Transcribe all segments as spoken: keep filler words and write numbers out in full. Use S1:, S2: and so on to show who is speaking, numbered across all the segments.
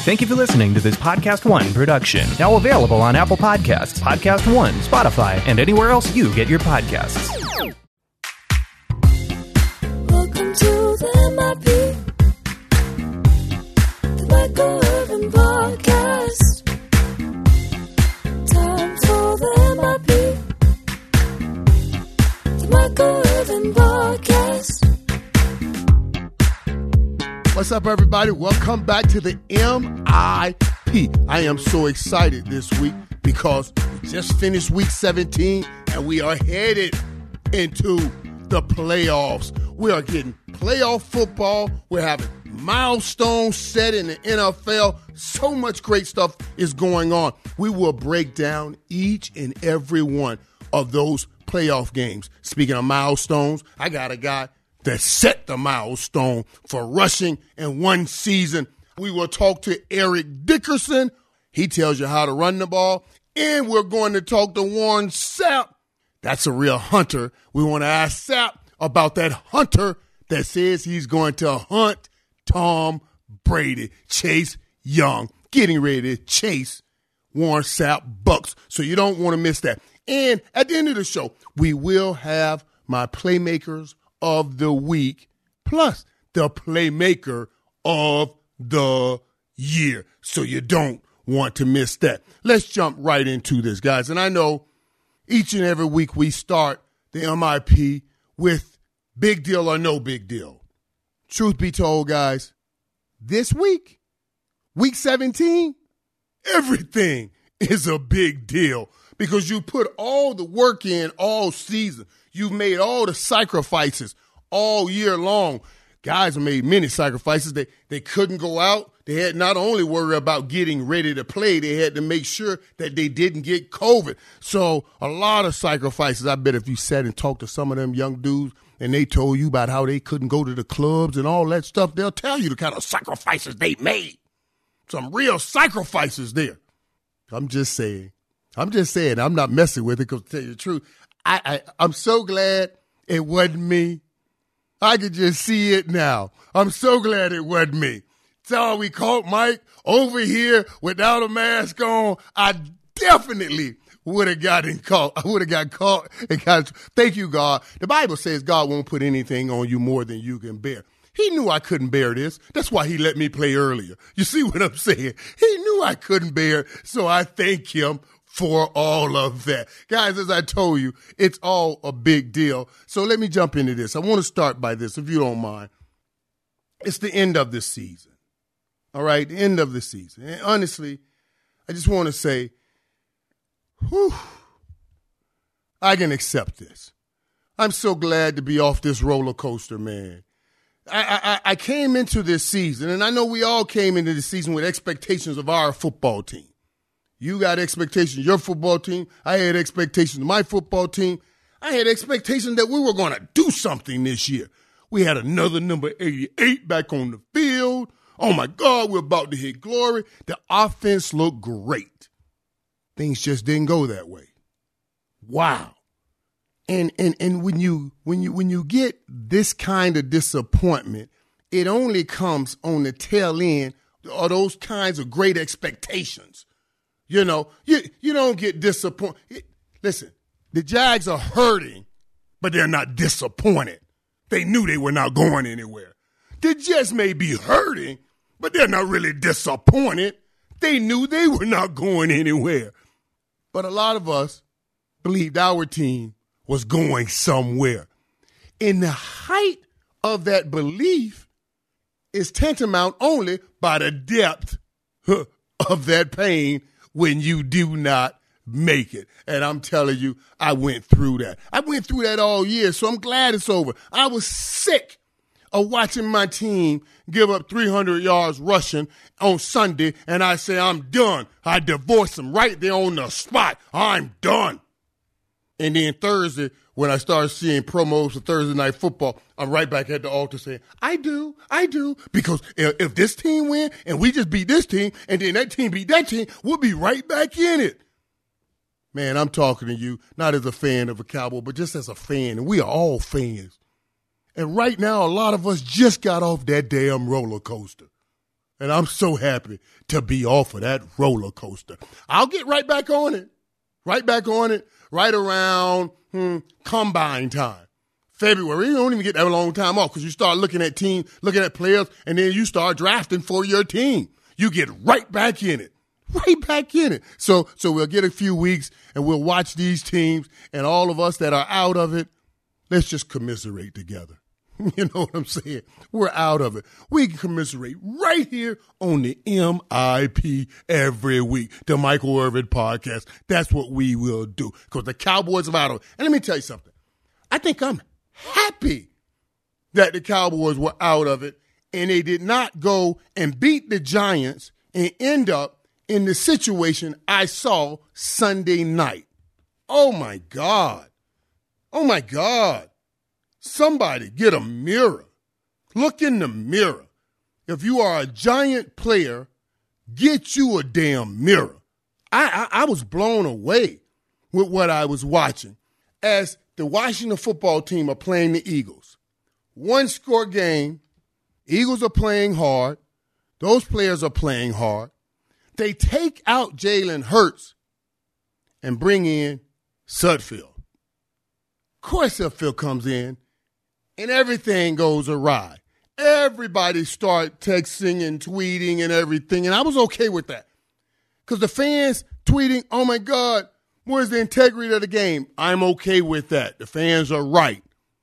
S1: Thank you for listening to this Podcast One production. Now available on Apple Podcasts, Podcast One, Spotify, and anywhere else you get your podcasts.
S2: Welcome to the M I P, the Michael Irvin Podcast. Time for the M I P, the Michael Irvin Podcast.
S3: What's up, everybody? Welcome back to the M I P. I am so excited this week because we just finished week seventeen and we are headed into the playoffs. We are getting playoff football. We're having milestones set in the N F L. So much great stuff is going on. We will break down each and every one of those playoff games. Speaking of milestones, I got a guy that set the milestone for rushing in one season. We will talk to Eric Dickerson. He tells you how to run the ball. And we're going to talk to Warren Sapp. That's a real hunter. We want to ask Sapp about that hunter that says he's going to hunt Tom Brady. Chase Young getting ready to chase Warren Sapp Bucks. So you don't want to miss that. And at the end of the show, we will have my playmakers of the week, plus the playmaker of the year. So you don't want to miss that. Let's jump right into this, guys. And I know each and every week we start the M I P with big deal or no big deal. Truth be told, guys, this week, week seventeen, everything is a big deal because you put all the work in all season. You've made all the sacrifices all year long. Guys have made many sacrifices. They they couldn't go out. They had not only worry about getting ready to play, they had to make sure that they didn't get COVID. So a lot of sacrifices. I bet if you sat and talked to some of them young dudes and they told you about how they couldn't go to the clubs and all that stuff, they'll tell you the kind of sacrifices they made. Some real sacrifices there. I'm just saying. I'm just saying. I'm not messing with it because to tell you the truth, I, I, I'm so glad it wasn't me. I could just see it now. I'm so glad it wasn't me. So we caught Mike over here without a mask on. I definitely would have gotten caught. I would have got caught. And got, thank you, God. The Bible says God won't put anything on you more than you can bear. He knew I couldn't bear this. That's why he let me play earlier. You see what I'm saying? He knew I couldn't bear it. So I thank him for all of that. Guys, as I told you, it's all a big deal. So let me jump into this. I want to start by this, if you don't mind. It's the end of the season. All right, the end of the season. And honestly, I just want to say, whew, I can accept this. I'm so glad to be off this roller coaster, man. I, I, I came into this season, and I know we all came into this season with expectations of our football team. You got expectations of your football team. I had expectations of my football team. I had expectations that we were going to do something this year. We had another number eighty-eight back on the field. Oh, my God, we're about to hit glory. The offense looked great. Things just didn't go that way. Wow. And and and when you when you when you get this kind of disappointment, it only comes on the tail end of those kinds of great expectations. You know, you you don't get disappointed. Listen, the Jags are hurting, but they're not disappointed. They knew they were not going anywhere. The Jets may be hurting, but they're not really disappointed. They knew they were not going anywhere. But a lot of us believed our team was going somewhere. In the height of that belief is tantamount only by the depth of that pain when you do not make it. And I'm telling you, I went through that. I went through that all year, so I'm glad it's over. I was sick of watching my team give up three hundred yards rushing on Sunday, and I say, I'm done. I divorce them right there on the spot. I'm done. And then Thursday, when I started seeing promos for Thursday Night Football, I'm right back at the altar saying, I do, I do. Because if, if this team win and we just beat this team and then that team beat that team, we'll be right back in it. Man, I'm talking to you, not as a fan of a Cowboy, but just as a fan. And we are all fans. And right now, a lot of us just got off that damn roller coaster. And I'm so happy to be off of that roller coaster. I'll get right back on it. Right back on it. Right around hmm, combine time. February. You don't even get that long time off because you start looking at team, looking at players, and then you start drafting for your team. You get right back in it. Right back in it. So so we'll get a few weeks and we'll watch these teams, and all of us that are out of it, let's just commiserate together. You know what I'm saying? We're out of it. We can commiserate right here on the M I P every week, the Michael Irvin Podcast. That's what we will do because the Cowboys are out of it. And let me tell you something. I think I'm happy that the Cowboys were out of it and they did not go and beat the Giants and end up in the situation I saw Sunday night. Oh, my God. Oh, my God. Somebody get a mirror. Look in the mirror. If you are a Giant player, get you a damn mirror. I, I, I was blown away with what I was watching as the Washington football team are playing the Eagles. One score game. Eagles are playing hard. Those players are playing hard. They take out Jalen Hurts and bring in Sudfeld. Of course, Sudfeld comes in. And everything goes awry. Everybody start texting and tweeting and everything, and I was okay with that. Because the fans tweeting, oh, my God, where's the integrity of the game? I'm okay with that. The fans are right.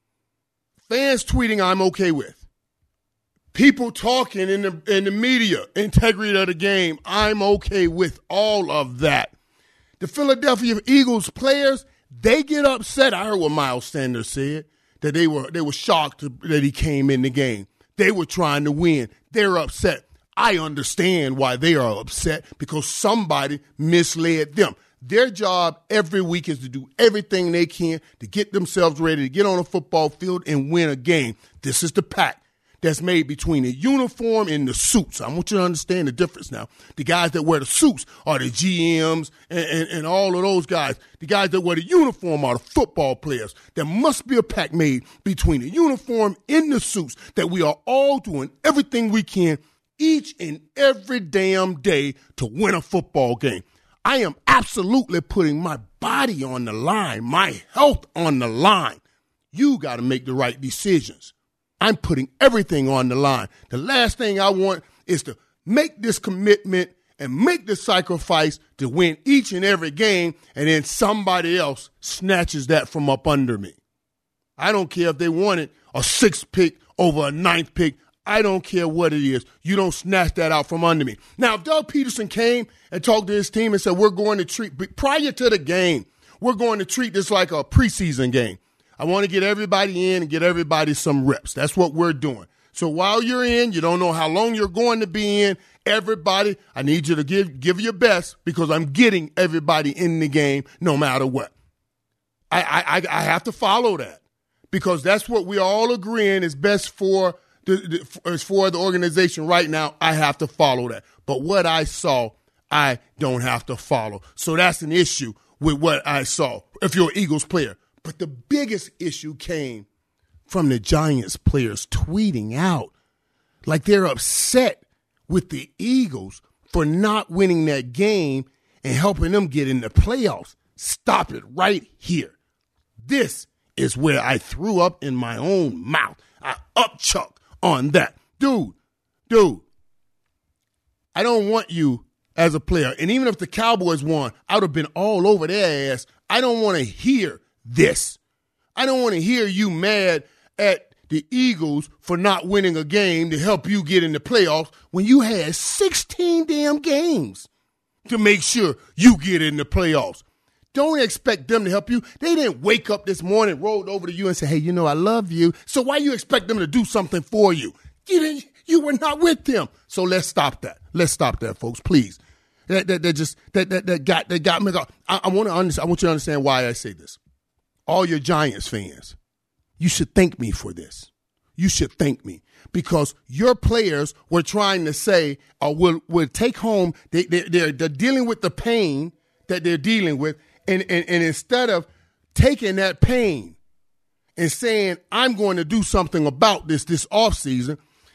S3: Fans tweeting, I'm okay with. People talking in the, in the media, integrity of the game, I'm okay with all of that. The Philadelphia Eagles players, they get upset. I heard what Miles Sanders said. That they were they were shocked that he came in the game. They were trying to win. They're upset. I understand why they are upset because somebody misled them. Their job every week is to do everything they can to get themselves ready to get on a football field and win a game. This is the pact that's made between the uniform and the suits. I want you to understand the difference now. The guys that wear the suits are the G Ms and, and, and all of those guys. The guys that wear the uniform are the football players. There must be a pact made between the uniform and the suits that we are all doing everything we can each and every damn day to win a football game. I am absolutely putting my body on the line, my health on the line. You got to make the right decisions. I'm putting everything on the line. The last thing I want is to make this commitment and make the sacrifice to win each and every game, and then somebody else snatches that from up under me. I don't care if they wanted a sixth pick over a ninth pick. I don't care what it is. You don't snatch that out from under me. Now, if Doug Peterson came and talked to his team and said, we're going to treat, prior to the game, we're going to treat this like a preseason game. I want to get everybody in and get everybody some reps. That's what we're doing. So while you're in, you don't know how long you're going to be in. Everybody, I need you to give give your best because I'm getting everybody in the game no matter what. I I, I have to follow that because that's what we all agreeing is best for the, the is for the organization right now. I have to follow that. But what I saw, I don't have to follow. So that's an issue with what I saw if you're an Eagles player. But the biggest issue came from the Giants players tweeting out like they're upset with the Eagles for not winning that game and helping them get in the playoffs. Stop it right here. This is where I threw up in my own mouth. I upchuck on that. Dude, dude, I don't want you as a player. And even if the Cowboys won, I would have been all over their ass. I don't want to hear this. I don't want to hear you mad at the Eagles for not winning a game to help you get in the playoffs when you had sixteen damn games to make sure you get in the playoffs. Don't expect them to help you. They didn't wake up this morning, rolled over to you and say, hey, you know, I love you. So why you expect them to do something for you? You didn't, you were not with them. So let's stop that. Let's stop that, folks, please. That that, that just that that that got that got me. I, I want to understand. I want you to understand why I say this. All your Giants fans, you should thank me for this. You should thank me because your players were trying to say or will will take home. They, they they're they're dealing with the pain that they're dealing with, and and, and instead of taking that pain and saying I'm going to do something about this this offseason,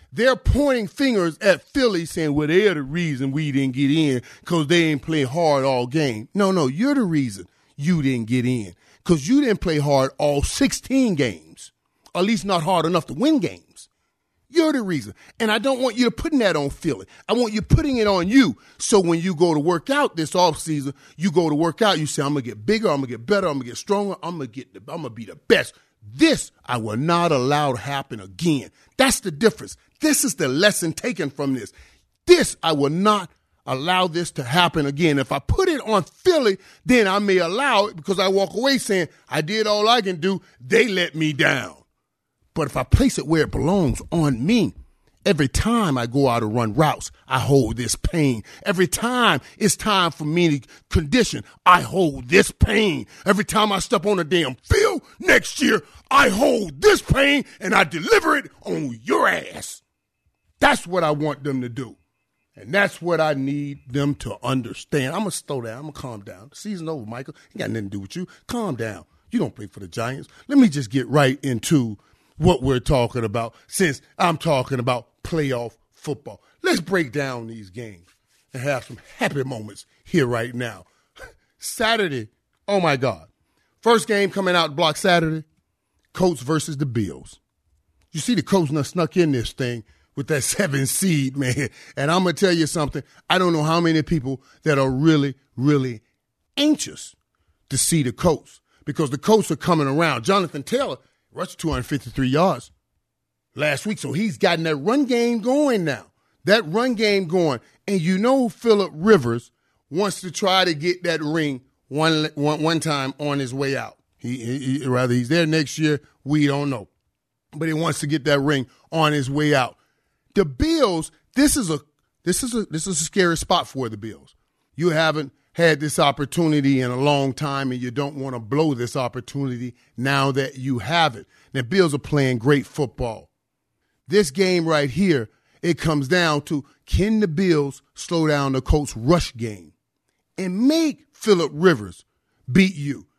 S3: they're pointing fingers at Philly saying, well, they're the reason we didn't get in because they ain't play hard all game. No, no, you're the reason you didn't get in because you didn't play hard all sixteen games, or at least not hard enough to win games. You're the reason. And I don't want you to putting that on Philly. I want you putting it on you. So when you go to work out this offseason, you go to work out, you say, I'm going to get bigger, I'm going to get better, I'm going to get stronger, I'm going to get the, I'm going to be the best. This I will not allow to happen again. That's the difference. This is the lesson taken from this. This I will not allow this to happen again. If I put it on Philly, then I may allow it because I walk away saying, I did all I can do. They let me down. But if I place it where it belongs, on me, every time I go out and run routes, I hold this pain. Every time it's time for me to condition, I hold this pain. Every time I step on a damn field next year, I hold this pain and I deliver it on your ass. That's what I want them to do. And that's what I need them to understand. I'm going to slow down. I'm going to calm down. The season's over, Michael. It got nothing to do with you. Calm down. You don't play for the Giants. Let me just get right into what we're talking about, since I'm talking about playoff football. Let's break down these games and have some happy moments here right now. Saturday, oh my God. First game coming out block Saturday, Colts versus the Bills. You see the Colts now snuck in this thing with that seven seed, man. And I'm going to tell you something. I don't know how many people that are really, really anxious to see the Colts because the Colts are coming around. Jonathan Taylor rushed two hundred fifty-three yards last week, so he's gotten that run game going now. That run game going. And you know Phillip Rivers wants to try to get that ring one one, one time on his way out. He, he, rather he's there next year, we don't know. But he wants to get that ring on his way out. The Bills, this is a this is a this is a scary spot for the Bills. You haven't had this opportunity in a long time, and you don't want to blow this opportunity now that you have it. The Bills are playing great football. This game right here, it comes down to, can the Bills slow down the Colts' rush game and make Phillip Rivers beat you?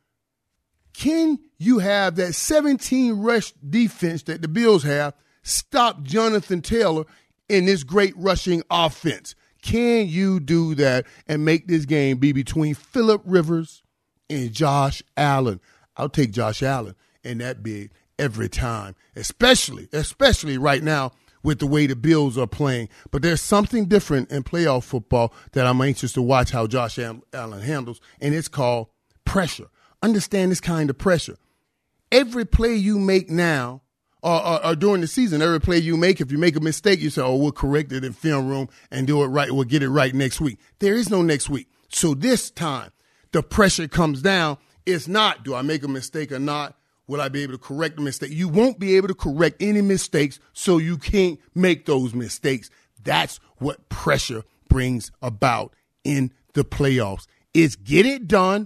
S3: Can you have that seventeen rush defense that the Bills have stop Jonathan Taylor in this great rushing offense? Can you do that and make this game be between Phillip Rivers and Josh Allen? I'll take Josh Allen in that big every time, especially, especially right now with the way the Bills are playing. But there's something different in playoff football that I'm anxious to watch how Josh Allen handles, and it's called pressure. Understand this kind of pressure. Every play you make now, Or, or, or during the season, every play you make, if you make a mistake, you say, oh, we'll correct it in film room and do it right. We'll get it right next week. There is no next week. So this time, the pressure comes down. It's not, do I make a mistake or not? Will I be able to correct the mistake? You won't be able to correct any mistakes, so you can't make those mistakes. That's what pressure brings about in the playoffs. Is get it done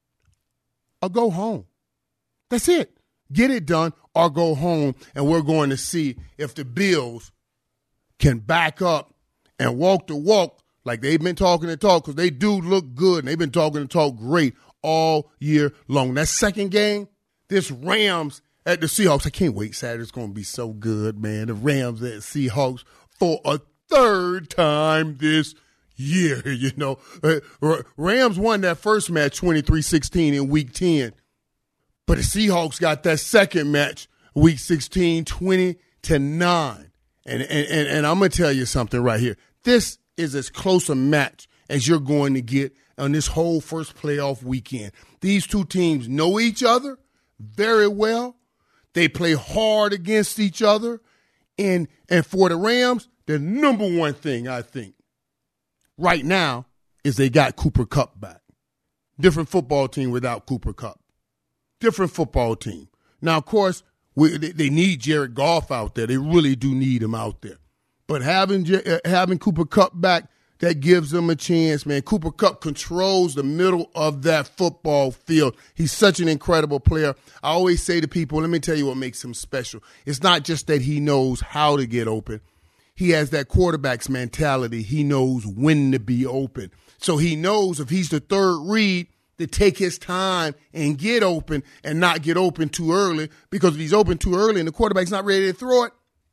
S3: or go home. That's it. Get it done or go home, and we're going to see if the Bills can back up and walk the walk like they've been talking the talk, because they do look good, and they've been talking the talk great all year long. That second game, this Rams at the Seahawks, I can't wait. Saturday's going to be so good, man. The Rams at Seahawks for a third time this year, you know. Rams won that first match twenty-three sixteen in week ten. But the Seahawks got that second match, week sixteen, twenty to nine. And, and, and, and I'm going to tell you something right here. This is as close a match as you're going to get on this whole first playoff weekend. These two teams know each other very well. They play hard against each other. And, and for the Rams, the number one thing, I think, right now is they got Cooper Kupp back. Different football team without Cooper Kupp. Different football team. Now, of course, we, they need Jared Goff out there. They really do need him out there. But having having Cooper Kupp back, that gives them a chance, man. Cooper Kupp controls the middle of that football field. He's such an incredible player. I always say to people, let me tell you what makes him special. It's not just that he knows how to get open. He has that quarterback's mentality. He knows when to be open. So he knows if he's the third read, to take his time and get open and not get open too early, because if he's open too early and the quarterback's not ready to throw it,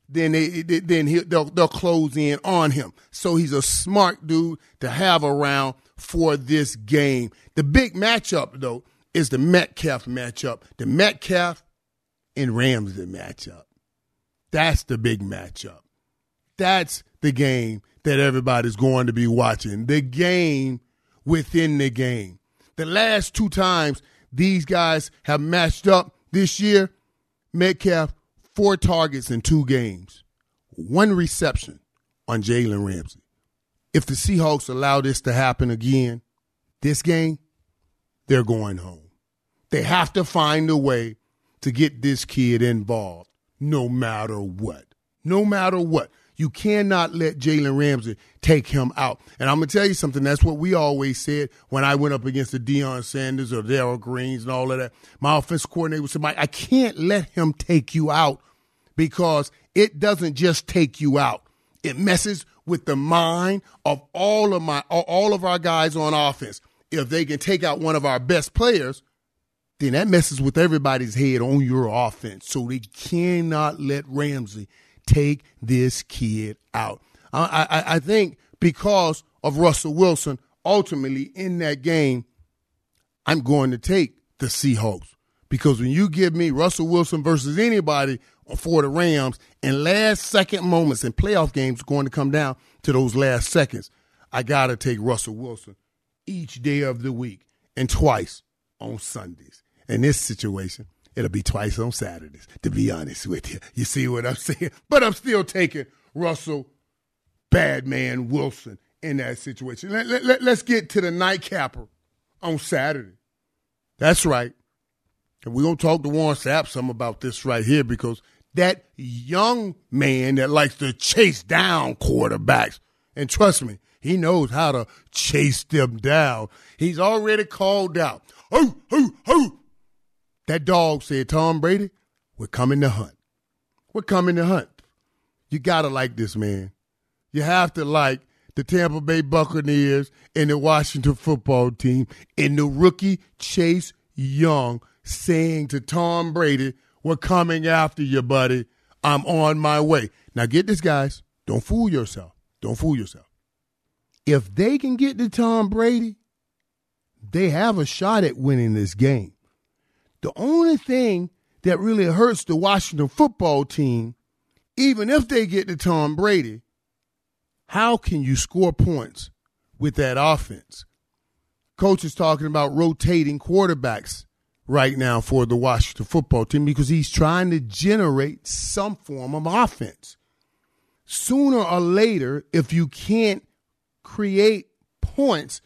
S3: then they then he, they'll, they'll close in on him. So he's a smart dude to have around for this game. The big matchup, though, is the Metcalf matchup. The Metcalf and Ramsey matchup. That's the big matchup. That's the game that everybody's going to be watching. The game within the game. The last two times these guys have matched up this year, Metcalf, four targets in two games, one reception on Jalen Ramsey. If the Seahawks allow this to happen again, this game, they're going home. They have to find a way to get this kid involved no matter what. No matter what. You cannot let Jalen Ramsey take him out. And I'm going to tell you something. That's what we always said when I went up against the Deion Sanders or Darrell Greens and all of that. My offensive coordinator would say, Mike, I can't let him take you out because it doesn't just take you out. It messes with the mind of all of my all of our guys on offense. If they can take out one of our best players, then that messes with everybody's head on your offense. So they cannot let Ramsey take this kid out. I, I, I think because of Russell Wilson, ultimately in that game, I'm going to take the Seahawks. Because when you give me Russell Wilson versus anybody for the Rams in last-second moments in playoff games going to come down to those last seconds, I got to take Russell Wilson each day of the week and twice on Sundays. In this situation, it'll be twice on Saturdays, to be honest with you. You see what I'm saying? But I'm still taking Russell Badman Wilson in that situation. Let, let, let, let's get to the nightcapper on Saturday. That's right. And we're going to talk to Warren Sapp some about this right here because that young man that likes to chase down quarterbacks, and trust me, he knows how to chase them down. He's already called out. Ho, ho, ho. That dog said, Tom Brady, we're coming to hunt. We're coming to hunt. You got to like this, man. You have to like the Tampa Bay Buccaneers and the Washington football team and the rookie Chase Young saying to Tom Brady, we're coming after you, buddy. I'm on my way. Now get this, guys. Don't fool yourself. Don't fool yourself. If they can get to Tom Brady, they have a shot at winning this game. The only thing that really hurts the Washington football team, even if they get to Tom Brady, how can you score points with that offense? Coach is talking about rotating quarterbacks right now for the Washington football team because he's trying to generate some form of offense. Sooner or later, if you can't create points,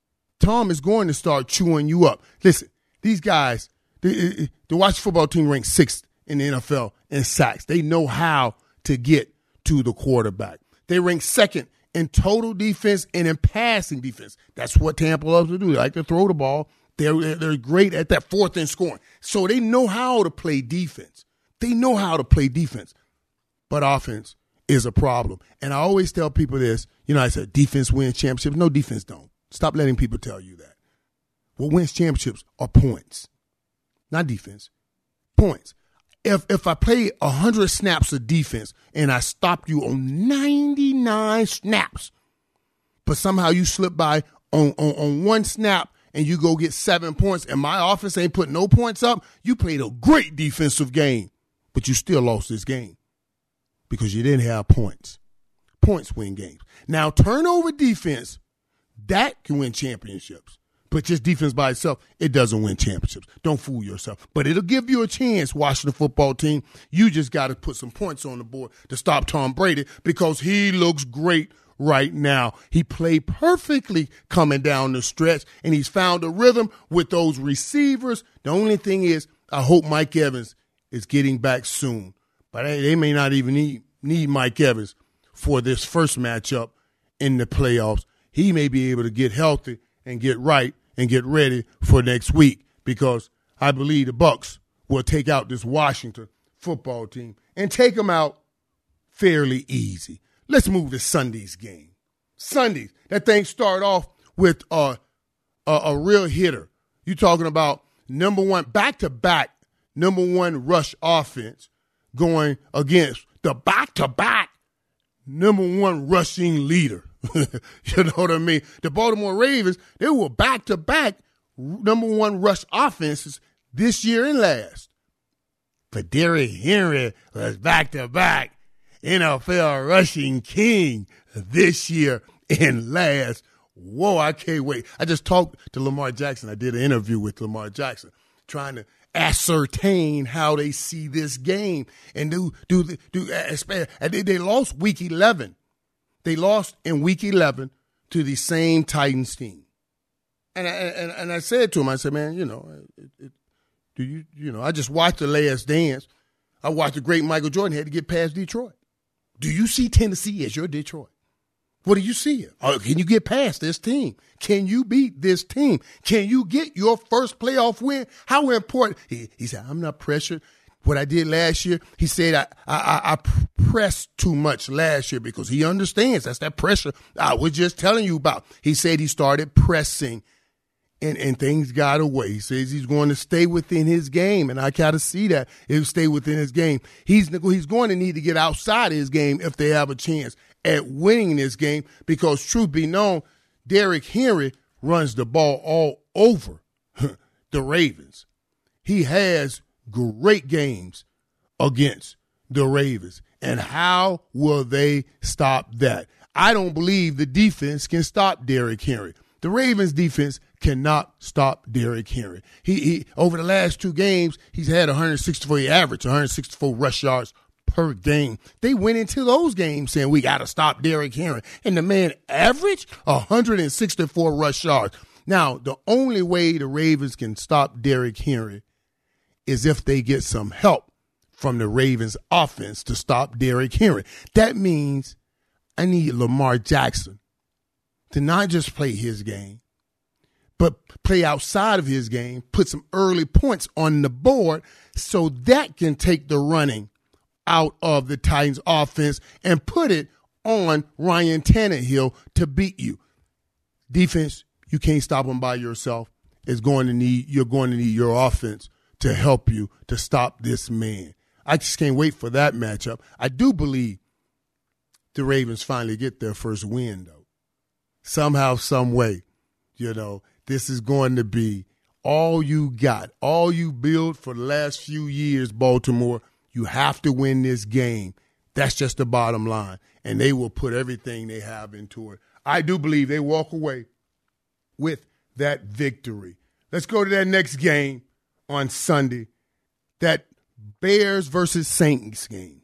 S3: Tom is going to start chewing you up. Listen, these guys, the, the Washington football team ranks sixth in the N F L in sacks. They know how to get to the quarterback. They rank second in total defense and in passing defense. That's what Tampa loves to do. They like to throw the ball. They're, they're great at that fourth and scoring. So they know how to play defense. They know how to play defense. But offense is a problem. And I always tell people this. You know, I said defense wins championships. No, defense don't. Stop letting people tell you that. What wins championships are points. Not defense. Points. If if I play one hundred snaps of defense and I stopped you on ninety-nine snaps, but somehow you slip by on, on, on one snap and you go get seven points and my offense ain't put no points up, you played a great defensive game, but you still lost this game because you didn't have points. Points win games. Now, turnover defense, that can win championships. But just defense by itself, it doesn't win championships. Don't fool yourself. But it'll give you a chance, Washington football team. You just got to put some points on the board to stop Tom Brady because he looks great right now. He played perfectly coming down the stretch, and he's found a rhythm with those receivers. The only thing is, I hope Mike Evans is getting back soon. But they may not even need, need Mike Evans for this first matchup in the playoffs. He may be able to get healthy and get right and get ready for next week because I believe the Bucs will take out this Washington football team and take them out fairly easy. Let's move to Sunday's game. Sundays, that thing start off with a, a, a real hitter. You're talking about number one, back-to-back number one rush offense going against the back-to-back number one rushing leader. You know what I mean? The Baltimore Ravens, they were back-to-back number one rush offenses this year and last. But Derrick Henry was back-to-back N F L rushing king this year and last. Whoa, I can't wait. I just talked to Lamar Jackson. I did an interview with Lamar Jackson trying to ascertain how they see this game and do do do. And they, they lost week eleven. They lost in week eleven to the same Titans team. And I, and, and I said to him, I said, man, you know, it, it, do you you know, I just watched The Last Dance. I watched the great Michael Jordan had to get past Detroit. Do you see Tennessee as your Detroit? What do you see? Oh, can you get past this team? Can you beat this team? Can you get your first playoff win? How important? He, he said, I'm not pressured. What I did last year, he said, I, I, I pressed too much last year because he understands that's that pressure I was just telling you about. He said he started pressing and, and things got away. He says he's going to stay within his game, and I kind of see that. He'll stay within his game. He's, he's going to need to get outside of his game if they have a chance at winning this game because, truth be known, Derrick Henry runs the ball all over the Ravens. He has great games against the Ravens. And how will they stop that? I don't believe the defense can stop Derrick Henry. The Ravens defense cannot stop Derrick Henry. He, he over the last two games, he's had one hundred sixty-four, he averaged one hundred sixty-four rush yards per game. They went into those games saying we got to stop Derrick Henry. And the man averaged one hundred sixty-four rush yards. Now, the only way the Ravens can stop Derrick Henry is if they get some help from the Ravens offense to stop Derrick Henry. That means I need Lamar Jackson to not just play his game, but play outside of his game, put some early points on the board so that can take the running out of the Titans offense and put it on Ryan Tannehill to beat you. Defense, you can't stop them by yourself. It's going to need, you're going to need your offense to help you to stop this man. I just can't wait for that matchup. I do believe the Ravens finally get their first win, though. Somehow, some way, you know, this is going to be all you got, all you build for the last few years, Baltimore. You have to win this game. That's just the bottom line. And they will put everything they have into it. I do believe they walk away with that victory. Let's go to that next game on Sunday, that Bears versus Saints game.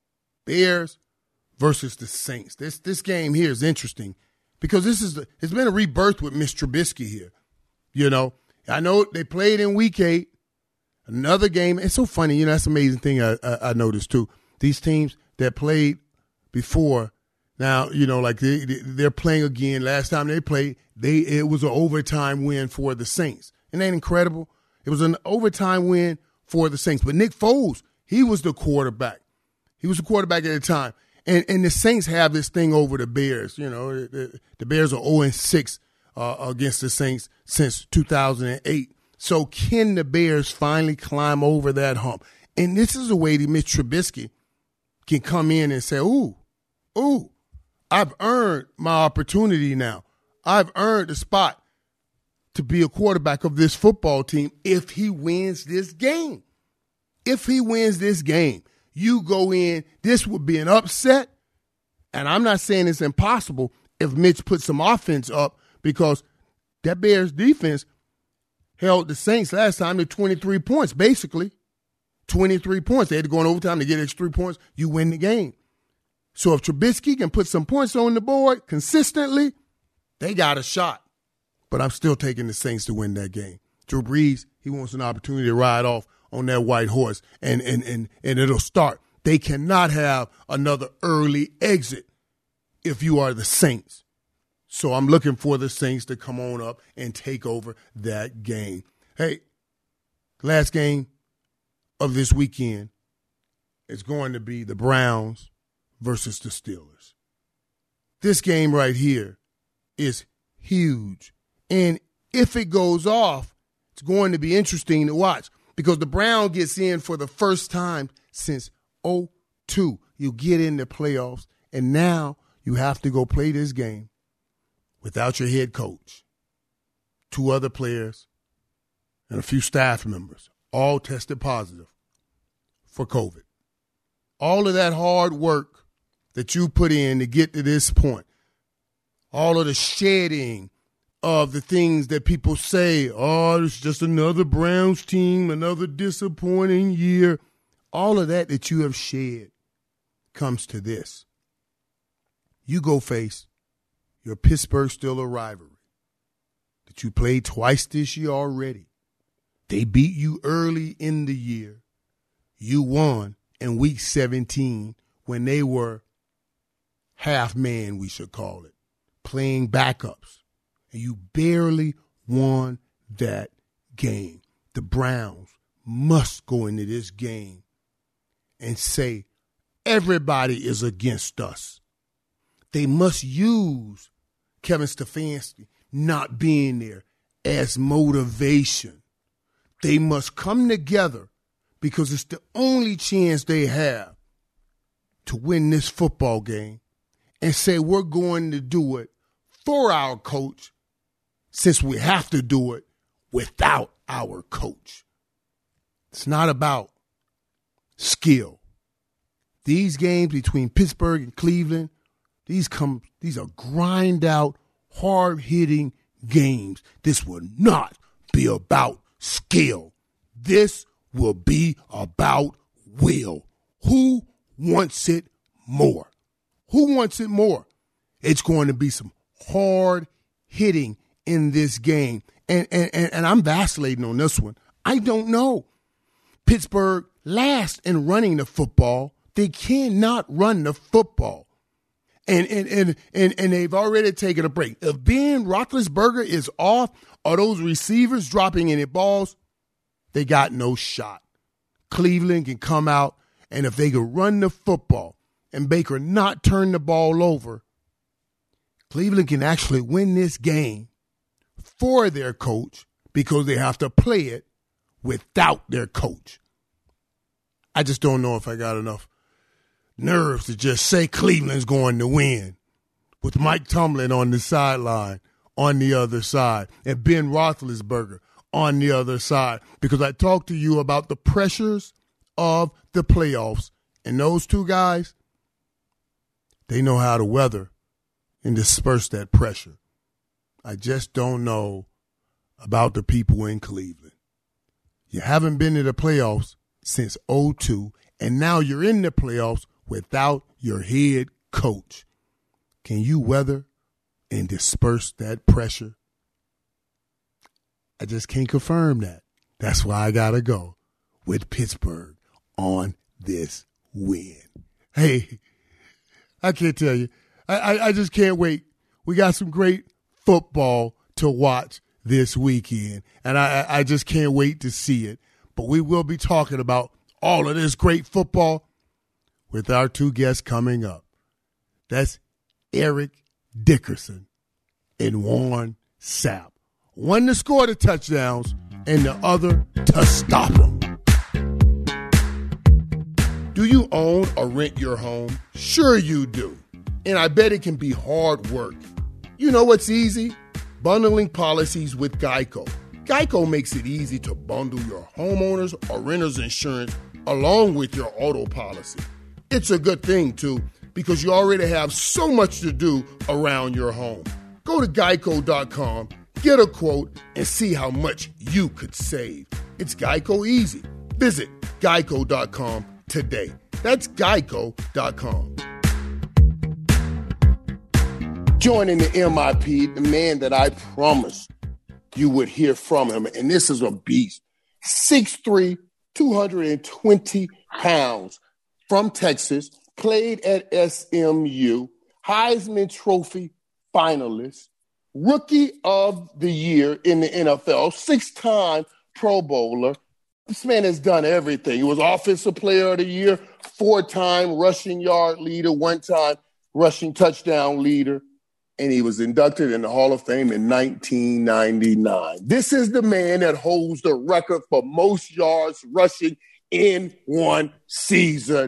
S3: Bears versus the Saints. This this game here is interesting because this is the, it's been a rebirth with Mitch Trubisky here. You know, I know they played in week eight. Another game. It's so funny. You know, that's an amazing thing I, I, I noticed, too. These teams that played before, now, you know, like they, they're playing again. Last time they played, they it was an overtime win for the Saints. Isn't that incredible? It was an overtime win for the Saints. But Nick Foles, he was the quarterback. He was the quarterback at the time. And and the Saints have this thing over the Bears. You know, the, the Bears are oh and six uh, against the Saints since two thousand eight. So can the Bears finally climb over that hump? And this is a way that Mitch Trubisky can come in and say, ooh, ooh, I've earned my opportunity now. I've earned a spot to be a quarterback of this football team if he wins this game. If he wins this game, you go in, this would be an upset. And I'm not saying it's impossible if Mitch puts some offense up because that Bears defense held the Saints last time to twenty-three points, basically. twenty-three points. They had to go in overtime to get extra three points. You win the game. So if Trubisky can put some points on the board consistently, they got a shot. But I'm still taking the Saints to win that game. Drew Brees, he wants an opportunity to ride off on that white horse, and, and, and, and it'll start. They cannot have another early exit if you are the Saints. So I'm looking for the Saints to come on up and take over that game. Hey, last game of this weekend is going to be the Browns versus the Steelers. This game right here is huge. And if it goes off, it's going to be interesting to watch because the Brown gets in for the first time since oh two. you get in the playoffs, and now you have to go play this game without your head coach, two other players, and a few staff members, all tested positive for COVID. All of that hard work that you put in to get to this point, all of the shedding of the things that people say, oh, it's just another Browns team, another disappointing year, all of that that you have shed comes to this. You go face your Pittsburgh Steelers rivalry that you played twice this year already. They beat you early in the year. You won in week seventeen when they were half man, we should call it, playing backups. And you barely won that game. The Browns must go into this game and say, everybody is against us. They must use Kevin Stefanski not being there as motivation. They must come together because it's the only chance they have to win this football game and say we're going to do it for our coach since we have to do it without our coach. It's not about skill. These games between Pittsburgh and Cleveland, these come these are grind out, hard hitting games. This will not be about skill. This will be about will. Who wants it more? Who wants it more? It's going to be some hard hitting in this game. And, and, and, and I'm vacillating on this one. I don't know. Pittsburgh last in running the football. They cannot run the football. And and and and, and they've already taken a break. If Ben Roethlisberger is off or those receivers dropping any balls, they got no shot. Cleveland can come out, and if they can run the football and Baker not turn the ball over, Cleveland can actually win this game for their coach because they have to play it without their coach. I just don't know if I got enough nerves to just say Cleveland's going to win with Mike Tomlin on the sideline on the other side and Ben Roethlisberger on the other side, because I talked to you about the pressures of the playoffs, and those two guys, they know how to weather and disperse that pressure. I just don't know about the people in Cleveland. You haven't been to the playoffs since oh two, and now you're in the playoffs without your head coach. Can you weather and disperse that pressure? I just can't confirm that. That's why I got to go with Pittsburgh on this win. Hey, I can't tell you. I, I, I just can't wait. We got some great football to watch this weekend, and I, I just can't wait to see it. But we will be talking about all of this great football with our two guests coming up. That's Eric Dickerson and Warren Sapp. One to score the touchdowns and the other to stop them. Do you own or rent your home? Sure you do. And I bet it can be hard work. You know what's easy? Bundling policies with Geico. Geico makes it easy to bundle your homeowners or renters insurance along with your auto policy. It's a good thing, too, because you already have so much to do around your home. Go to geico dot com, get a quote, and see how much you could save. It's Geico easy. Visit geico dot com today. That's geico dot com. Joining the M I P, the man that I promised you would hear from him, and this is a beast. six three, two hundred twenty pounds, from Texas, played at S M U, Heisman Trophy finalist, Rookie of the Year in the N F L, six-time Pro Bowler. This man has done everything. He was Offensive Player of the Year, four-time rushing yard leader, one-time rushing touchdown leader, and he was inducted in the Hall of Fame in nineteen ninety-nine. This is the man that holds the record for most yards rushing in one season.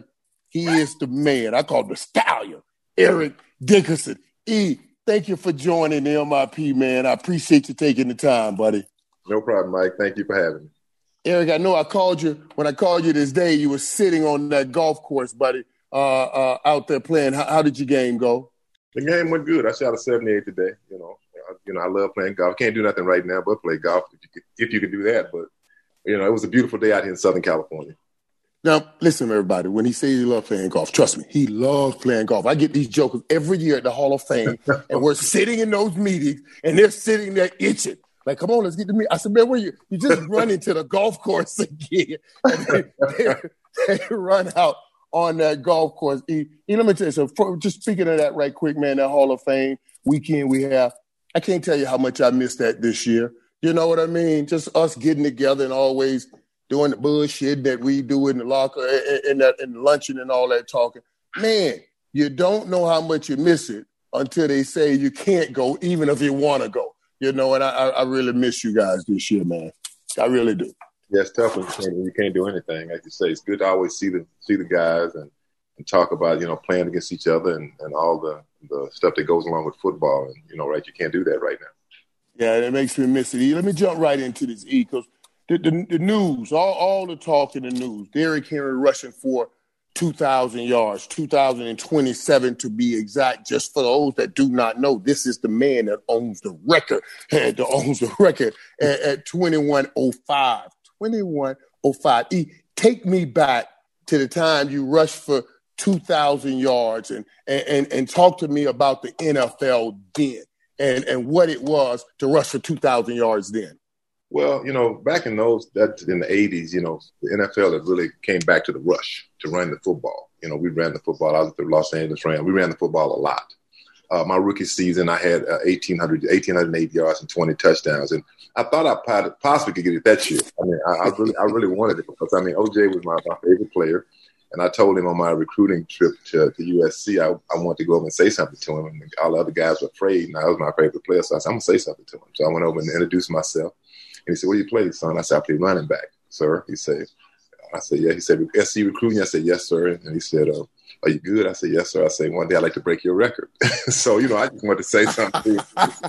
S3: He is the man. I call him the stallion, Eric Dickerson. E, thank you for joining the M I P, man. I appreciate you taking the time, buddy.
S4: No problem, Mike. Thank you for having me.
S3: Eric, I know I called you. When I called you this day, you were sitting on that golf course, buddy, uh, uh, out there playing. How, how did your game go?
S4: The game went good. I shot a seventy-eight today. You know, I, you know, I love playing golf. Can't do nothing right now but play golf if you could, if you could do that. But, you know, it was a beautiful day out here in Southern California.
S3: Now, listen, everybody, when he says he loves playing golf, trust me, he loves playing golf. I get these jokers every year at the Hall of Fame, and we're sitting in those meetings, and they're sitting there itching. Like, come on, let's get to me. I said, man, where you? You just run into the golf course again. And they, they, they run out on that golf course. E, E, let me tell you, so for, just speaking of that right quick, man, that Hall of Fame weekend we have, I can't tell you how much I missed that this year. You know what I mean? Just us getting together and always doing the bullshit that we do in the locker, in that, in the luncheon and all that talking. Man, you don't know how much you miss it until they say you can't go, even if you want to go. You know, and I, I really miss you guys this year, man. I really do.
S4: Yeah, it's tough when you can't, when you can't do anything. Like you say, it's good to always see the see the guys and, and talk about, you know, playing against each other and, and all the, the stuff that goes along with football. And, you know, right, you can't do that right now.
S3: Yeah, it makes me miss it. E, let me jump right into this, E, because the, the, the news, all, all the talk in the news, Derrick Henry rushing for two thousand yards, two thousand twenty-seven to be exact. Just for those that do not know, this is the man that owns the record, that owns the record at, at twenty-one oh five. twenty-one oh five. E, take me back to the time you rushed for two thousand yards and, and, and talk to me about the N F L then and, and what it was to rush for two thousand yards then.
S4: Well, you know, back in those, that in the eighties, you know, the N F L had really came back to the rush to run the football. You know, we ran the football. I was at the Los Angeles Rams. We ran the football a lot. Uh, my rookie season, I had uh, eighteen hundred, eighteen oh eight yards and twenty touchdowns. And I thought I possibly could get it that year. I mean, I, I really I really wanted it because, I mean, O J was my, my favorite player. And I told him on my recruiting trip to, to U S C, I, I wanted to go over and say something to him. And all the other guys were afraid. And I was my favorite player. So I said, I'm going to say something to him. So I went over and introduced myself. And he said, what do you play, son? I said, I play running back, sir. He said, I said, yeah. He said, S C recruiting? I said, yes, sir. And he said, uh, are you good? I said, yes, sir. I said, one day I'd like to break your record. So, you know, I just wanted to say something.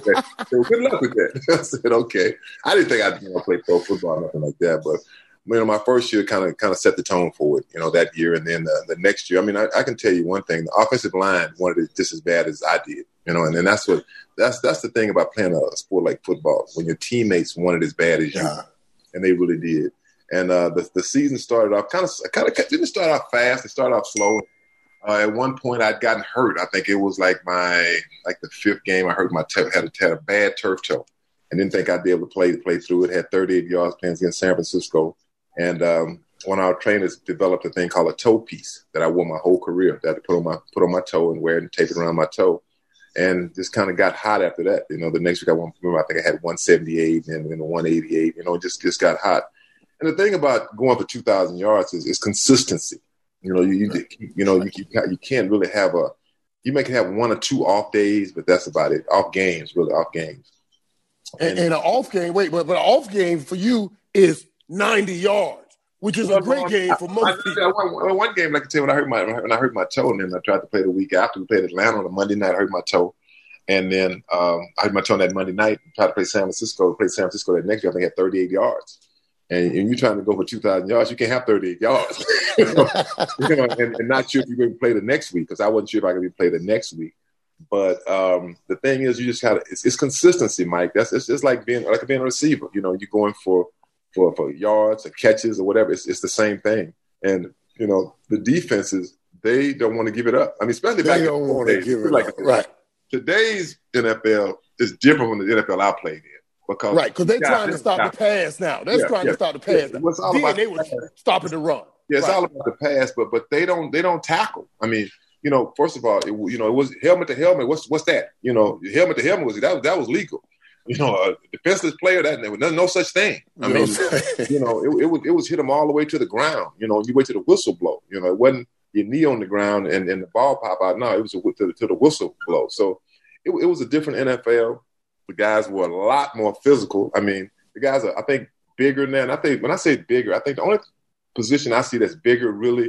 S4: So good luck with that. I said, okay. I didn't think I'd you know, play pro football or nothing like that. But, you know, my first year kind of kind of set the tone for it, you know, that year. And then uh, the next year, I mean, I, I can tell you one thing. The offensive line wanted it just as bad as I did, you know, and then that's what that's that's the thing about playing a sport like football, when your teammates want it as bad as you, yeah. And they really did. And uh, the the season started off kind of kind of didn't start off fast. It started off slow. Uh, at one point, I'd gotten hurt. I think it was like my like the fifth game. I hurt my toe, had a, had a bad turf toe, and didn't think I'd be able to play play through it. Had thirty-eight yards playing against San Francisco, and um, one of our trainers developed a thing called a toe piece that I wore my whole career. That I put on my put on my toe and wear it and tape it around my toe, and just kind of got hot after that. You know, the next week I won't remember. I think I had one seventy-eight and then one eighty-eight. You know, it just just got hot. And the thing about going for two thousand yards is, is consistency. You know, you you, you know you, you can't really have a you may have one or two off days, but that's about it. Off games, really off games.
S3: And, and, and an off game, wait, but but an off game for you is ninety yards, which is a great game for most I, I, people.
S4: One, one game, like I tell you, when I hurt my when I hurt my toe, and then I tried to play the week after. We played Atlanta on a Monday night. I hurt my toe, and then um, I hurt my toe on that Monday night. Tried to play San Francisco. Played San Francisco that next year. I think I had thirty-eight yards. And, and you're trying to go for two thousand yards, you can't have thirty-eight yards. you know, and, and not sure if you're going to play the next week, because I wasn't sure if I could play the next week. But um, the thing is, you just kind of it's, it's consistency, Mike. That's it's, it's like being like being a receiver. You know, you're going for for for yards or catches or whatever. It's it's the same thing. And you know, the defenses, they don't want to give it up. I mean, especially
S3: they
S4: back
S3: don't
S4: in the
S3: want
S4: days.
S3: to give it
S4: like,
S3: up. Right.
S4: Today's N F L is different from the N F L I played in. Because
S3: right, because they're trying to stop the pass now. They're
S4: yeah,
S3: trying
S4: yeah,
S3: to stop the pass.
S4: Yeah.
S3: Now.
S4: It's all
S3: then
S4: about
S3: they were stopping the run.
S4: Yeah, it's
S3: right.
S4: all about the pass, but but they don't they don't tackle. I mean, you know, first of all, it, you know, it was helmet to helmet. What's what's that? You know, helmet to helmet was that was that was legal. You know, a defenseless player that there was no, no such thing. I you mean, you know, it, it was it was hit them all the way to the ground. You know, you wait to the whistle blow. You know, it wasn't your knee on the ground and, and the ball pop out. No, it was a, to, the, to the whistle blow. So it, it was a different N F L. The guys were a lot more physical. I mean, the guys are, I think, bigger now. And I think when I say bigger, I think the only position I see that's bigger really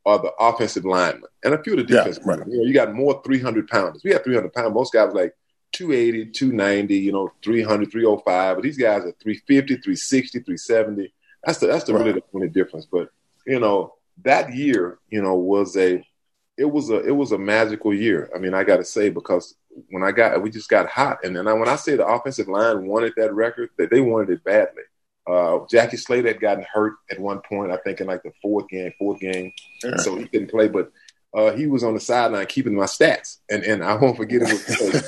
S4: are the offensive linemen and a few of the defensive
S3: yeah, right.
S4: linemen. You know, you got more three hundred pounders. We have three hundred pounds. Most guys like two eighty, two ninety, you know, three hundred, three oh five. But these guys are three fifty, three sixty, three seventy. That's the that's the
S3: right.
S4: really the only difference. But you know, that year, you know, was a it was a it was a magical year. I mean, I got to say, because when I got we just got hot, and then I, when I say the offensive line wanted that record, that they wanted it badly. Uh, Jackie Slater had gotten hurt at one point, I think in like the fourth game, fourth game, yeah. so he couldn't play. But uh, he was on the sideline keeping my stats, and and I won't forget it. Was, we,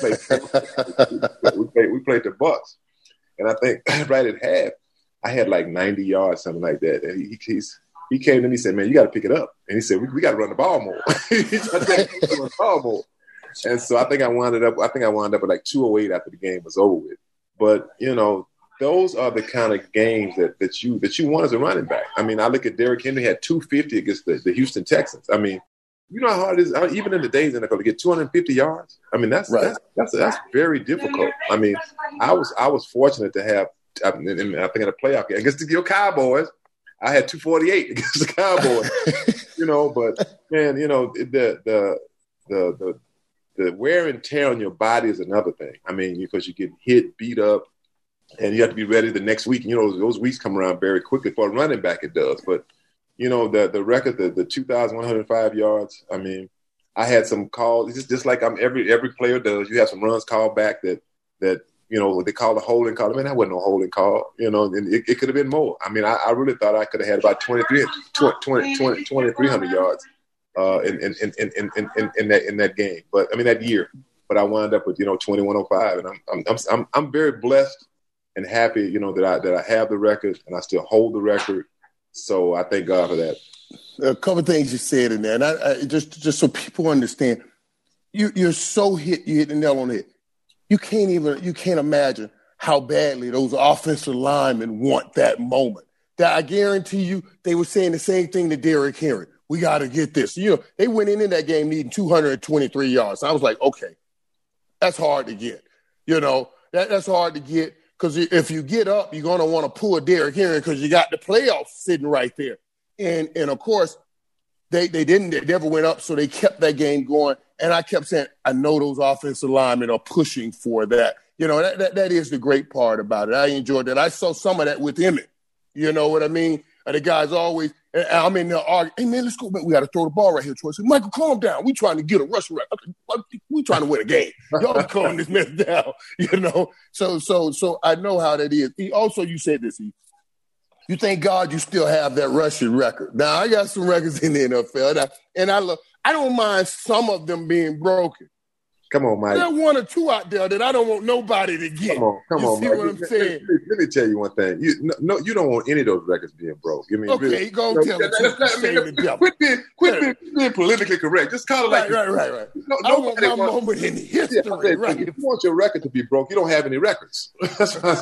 S4: played, we played we played the Bucks, and I think right at half, I had like ninety yards, something like that. And he he's, he came to me and said, "Man, you got to pick it up." And he said, "We, we got to run the ball more." He tried to run the ball more. And so I think I wound up. I think I wound up with like two oh eight after the game was over with. But you know, those are the kind of games that, that you that you want as a running back. I mean, I look at Derrick Henry had two fifty against the, the Houston Texans. I mean, you know how hard it is, even in the days in the N F L, to get two hundred fifty yards. I mean, that's right. that's, that's that's very difficult. I mean, I was I was fortunate to have. I, mean, I think in a playoff game against the Cowboys, I had two forty-eight against the Cowboys. you know, but man, you know the the the the the wear and tear on your body is another thing. I mean, because you get hit, beat up. And you have to be ready the next week. You know, those, those weeks come around very quickly for a running back. It does, but you know the the record, the, the two thousand one hundred five yards. I mean, I had some calls. It's just like I'm every every player does. You have some runs called back that that you know they call a holding call. I mean, that wasn't no holding call. You know, and it, it could have been more. I mean, I, I really thought I could have had about twenty-three, twenty, twenty, twenty-three hundred yards uh, in, in, in, in, in, in, in that in that game. But I mean that year. But I wound up with you know twenty-one oh five, and I'm I'm I'm I'm very blessed and happy, you know, that I that I have the record and I still hold the record. So I thank God for that.
S3: A couple of things you said in there, and I, I just just so people understand, you you're so hit, you hit the nail on the head. You can't even you can't imagine how badly those offensive linemen want that moment. That I guarantee you, they were saying the same thing to Derrick Henry. We got to get this. You know, they went in in that game needing two hundred twenty-three yards. I was like, okay, that's hard to get. You know, that that's hard to get. Because if you get up, you're going to want to pull Derrick Henry because you got the playoffs sitting right there. And, and of course, they, they didn't. They never went up, so they kept that game going. And I kept saying, I know those offensive linemen are pushing for that. You know, that, that, that is the great part about it. I enjoyed that. I saw some of that with Emmett. You know what I mean? And the guys always – I'm in there arguing, hey, man, let's go. Man, we got to throw the ball right here, Troy. So, Michael, calm down. We trying to get a rushing record. We trying to win a game. Y'all calm this mess down, you know. So, so, so I know how that is. He also, you said this. He, you thank God you still have that rushing record. Now, I got some records in the N F L, and I, and I look. I don't mind some of them being broken.
S4: Come on, Mike.
S3: There are one or two out there that I don't want nobody to get.
S4: Come on, come
S3: you
S4: on,
S3: see
S4: Mike.
S3: what I'm
S4: let,
S3: saying?
S4: Let, let me tell you one thing. You no, no, you don't want any of those records being broke. I mean,
S3: okay,
S4: really,
S3: go
S4: no,
S3: tell
S4: that,
S3: the truth.
S4: that, I mean,
S3: The devil.
S4: quit being, quit being, being politically correct. Just call it like
S3: right, right, right, right.
S4: No,
S3: I want my
S4: wants,
S3: moment in history.
S4: Yeah, said,
S3: right.
S4: If you want your record to be broke, you don't have any records. That's what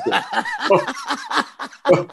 S4: I said.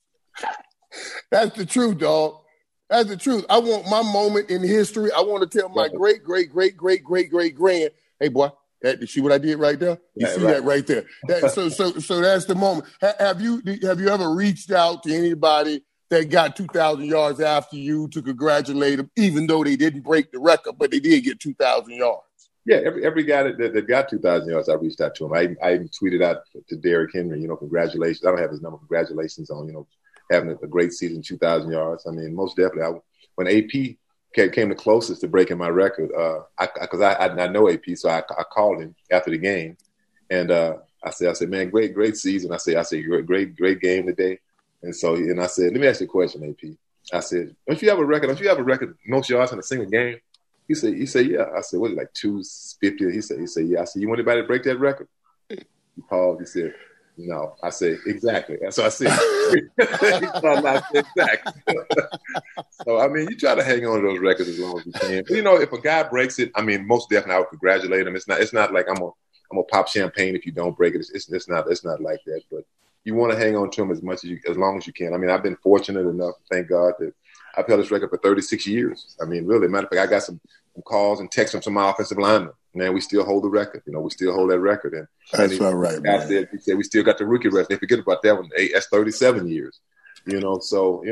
S3: That's the truth, dog. That's the truth. I want my moment in history. I want to tell my
S4: right.
S3: great, great, great, great, great, great grand. Hey, boy, that, you see what I did right there? You
S4: yeah,
S3: see
S4: right.
S3: that right there? That, so, so, so that's the moment. Ha, have you have you ever reached out to anybody that got two thousand yards after you to congratulate them, even though they didn't break the record, but they did get two thousand yards?
S4: Yeah, every every guy that, that, that got two thousand yards, I reached out to him. I, I even tweeted out to Derrick Henry, you know, congratulations. I don't have his number. Congratulations on, you know, having a, a great season, two thousand yards. I mean, most definitely. I, when A P came the closest to breaking my record, uh, because I, I, I, I know A P, so I, I called him after the game, and uh, I said, I said, man, great, great season. I said, I said, great, great, great game today. And so, and I said, let me ask you a question, A P. I said, don't you have a record? Don't you have a record most yards in a single game? He said, he said, yeah. I said, what is it, like two fifty? He said, he said, yeah. I said, you want anybody to break that record? He paused. He said, no. I said, exactly. So I said, he thought I said, exactly. So, I mean, you try to hang on to those records as long as you can. But, you know, if a guy breaks it, I mean, most definitely I would congratulate him. It's not, it's not like I'm a, I'm gonna pop champagne if you don't break it. It's, it's, it's not, it's not like that. But you want to hang on to him as much as you, as long as you can. I mean, I've been fortunate enough, thank God, that I've held this record for thirty-six years. I mean, really, matter of fact, I got some, some calls and texts from some of my offensive linemen. Man, we still hold the record. You know, we still hold that record. And
S3: that's
S4: and
S3: all right, man.
S4: Said, he said we still got the rookie record. They forget about that one. Hey, that's thirty-seven years. You know, so you know,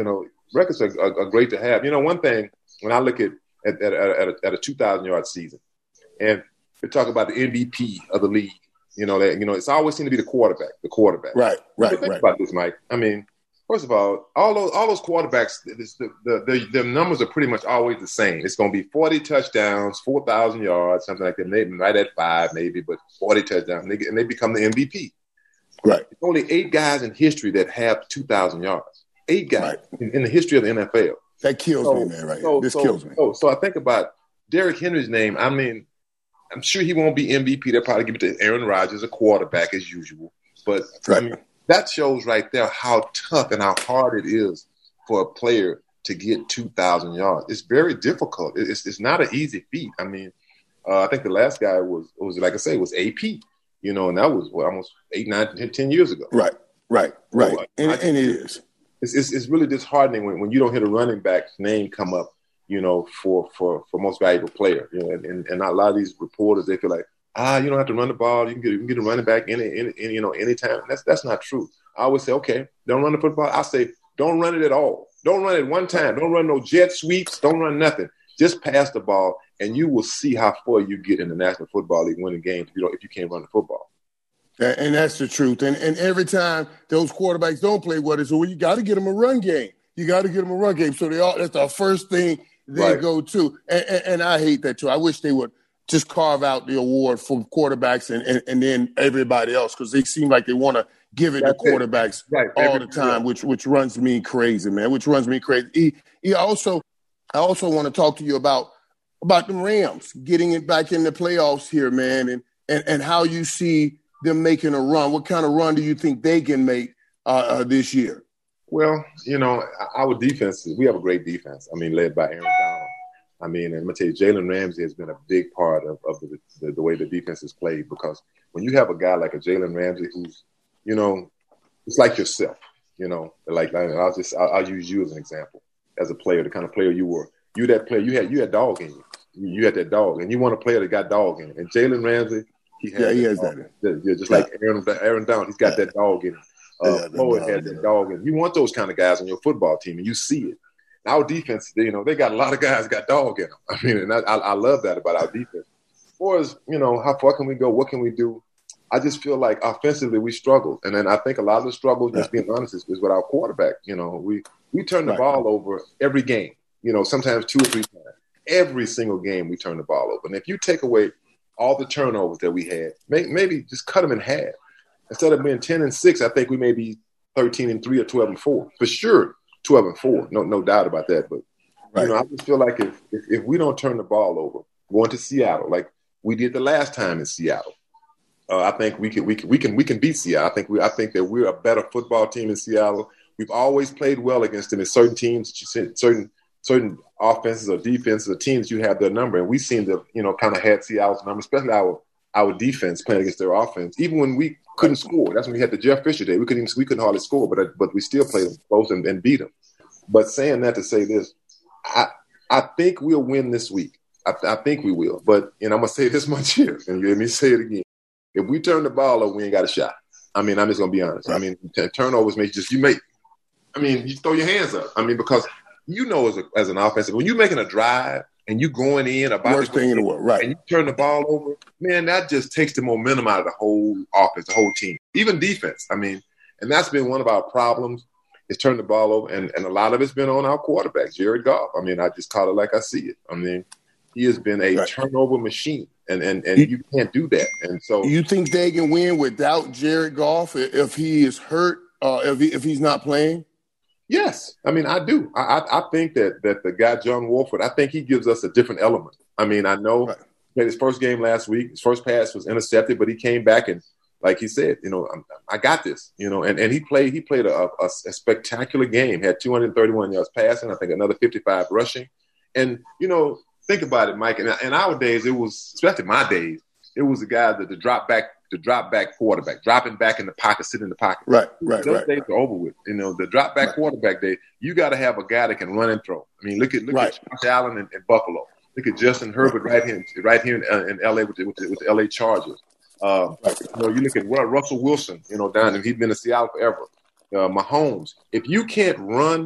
S4: records are, are, are great to have. You know, one thing when I look at at, at, at a, at a two thousand yard season, and we talk about the M V P of the league. You know that you know it's always seemed to be the quarterback, the quarterback.
S3: Right, right,
S4: think
S3: right.
S4: about this, Mike. I mean, first of all, all those all those quarterbacks, the the, the the numbers are pretty much always the same. It's going to be forty touchdowns, four thousand yards, something like that. Maybe right at five, maybe, but forty touchdowns, and they, and they become the M V P.
S3: Right.
S4: There's only eight guys in history that have two thousand yards. Eight guys
S3: Right.
S4: in, in the history of the N F L.
S3: That kills
S4: So-
S3: me, man. Right.
S4: so-
S3: here. This
S4: so-
S3: kills me.
S4: So, so I think about Derrick Henry's name. I mean, I'm sure he won't be M V P. They'll probably give it to Aaron Rodgers, a quarterback as usual. But I
S3: Right.
S4: mean, that shows right there how tough and how hard it is for a player to get two thousand yards. It's very difficult. It's it's not an easy feat. I mean, uh, I think the last guy was was like I say was A P. You know, and that was what, almost eight, nine, ten, ten years ago.
S3: Right. Right. Right.
S4: So,
S3: and,
S4: I-
S3: and it is.
S4: It's, it's it's really disheartening when, when you don't hear a running back's name come up, you know, for for, for most valuable player. You know, and, and, and a lot of these reporters, they feel like, ah, you don't have to run the ball. You can get you can get a running back any, any, any you know anytime. That's that's not true. I always say, okay, don't run the football. I say, don't run it at all. Don't run it one time. Don't run no jet sweeps. Don't run nothing. Just pass the ball, and you will see how far you get in the National Football League winning games if you don't if you can't run the football.
S3: And, and that's the truth. And and every time those quarterbacks don't play well, it's well, you got to get them a run game. You got to get them a run game. So they all that's the first thing they
S4: Right.
S3: go to. And, and, and I hate that too. I wish they would just carve out the award for quarterbacks and, and, and then everybody else because they seem like they want to give it
S4: That's
S3: to
S4: it.
S3: quarterbacks
S4: Right.
S3: all
S4: Every-
S3: the time,
S4: yeah.
S3: which which runs me crazy, man. Which runs me crazy. He, he also, I also want to talk to you about about the Rams getting it back in the playoffs here, man, and and and how you see them making a run. What kind of run do you think they can make uh, uh, this year?
S4: Well, you know, our defense, we have a great defense. I mean, led by Aaron Donald. I mean, and I'm going to tell you, Jalen Ramsey has been a big part of, of the, the, the way the defense is played because when you have a guy like a Jalen Ramsey who's, you know, it's like yourself, you know, like I'll just, I'll, I'll use you as an example as a player, the kind of player you were. You that player, you had you had dog in you. You had that dog, and you want a player that got dog in it. And Jalen Ramsey, he has
S3: Yeah, he
S4: that
S3: has
S4: dog.
S3: that.
S4: Yeah, yeah, just like Aaron, Aaron Donald, he's got
S3: Yeah.
S4: that dog in him.
S3: Yeah,
S4: Uh,
S3: that
S4: Floyd
S3: dog,
S4: has
S3: yeah.
S4: that dog in him. You want those kind of guys on your football team, and you see it. Our defense, you know, they got a lot of guys got dog in them. I mean, and I, I, I love that about our defense. As far as, you know, how far can we go? What can we do? I just feel like offensively we struggle. And then I think a lot of the struggle, just being honest, is, is with our quarterback. You know, we, we turn the
S3: Right.
S4: ball over every game, you know, sometimes two or three times. Every single game we turn the ball over. And if you take away all the turnovers that we had, may, maybe just cut them in half. Instead of being ten and six, I think we may be thirteen and three or twelve and four. For sure, twelve and four. No, no doubt about that. But
S3: Right.
S4: you know, I just feel like if, if if we don't turn the ball over, going to Seattle like we did the last time in Seattle, uh, I think we can we can we can we can beat Seattle. I think we I think that we're a better football team in Seattle. We've always played well against them in certain teams, certain certain offenses or defenses or teams. You have their number, and we seem to you know kind of had Seattle's number, especially our our defense playing against their offense. Even when we couldn't score, that's when we had the Jeff Fisher day. We couldn't even, we couldn't hardly score, but but we still played them close and, and beat them. But saying that to say this, I I think we'll win this week. I, I think we will. But and I'm gonna say this much here, and let me say it again: if we turn the ball over, we ain't got a shot. I mean, I'm just gonna be honest. I mean, t- turnovers make just you make. I mean, you throw your hands up. I mean, because you know, as a, as an offensive, when you're making a drive and you going in about
S3: Worst thing in the world, right?
S4: and you turn the ball over, man, that just takes the momentum out of the whole offense, the whole team, even defense. I mean, and that's been one of our problems is turn the ball over, and, and a lot of it's been on our quarterback, Jared Goff. I mean, I just call it like I see it. I mean, he has been a
S3: Right.
S4: turnover machine, and and, and
S3: You-
S4: you can't do that. And so,
S3: You think they can win without Jared Goff if he is hurt, uh, if he, if he's not playing?
S4: yes, I mean, I do. I, I, I think that that the guy John Wolford, I think he gives us a different element. I mean, I know
S3: Right.
S4: he played his first game last week. His first pass was intercepted, but he came back and, like he said, you know, I'm, I got this, you know, and, and he played he played a, a, a spectacular game. Had two hundred thirty-one yards passing, I think another fifty-five rushing, and you know, think about it, Mike. In, in our days, it was especially my days, it was the guy that the drop back, the drop back quarterback, dropping back in the pocket, sitting in the pocket.
S3: Right, right,
S4: Those
S3: right.
S4: days are over with. You know, the drop back
S3: Right.
S4: quarterback day, you got to have a guy that can run and throw. I mean, look at look
S3: Right.
S4: at Josh Allen in, in Buffalo. Look at Justin Herbert right here, right here in, uh, in L A with the, with, the, with the L A Chargers. Um, you know, you look at well, Russell Wilson. You know, down there, he's been in Seattle forever. Uh, Mahomes. If you can't run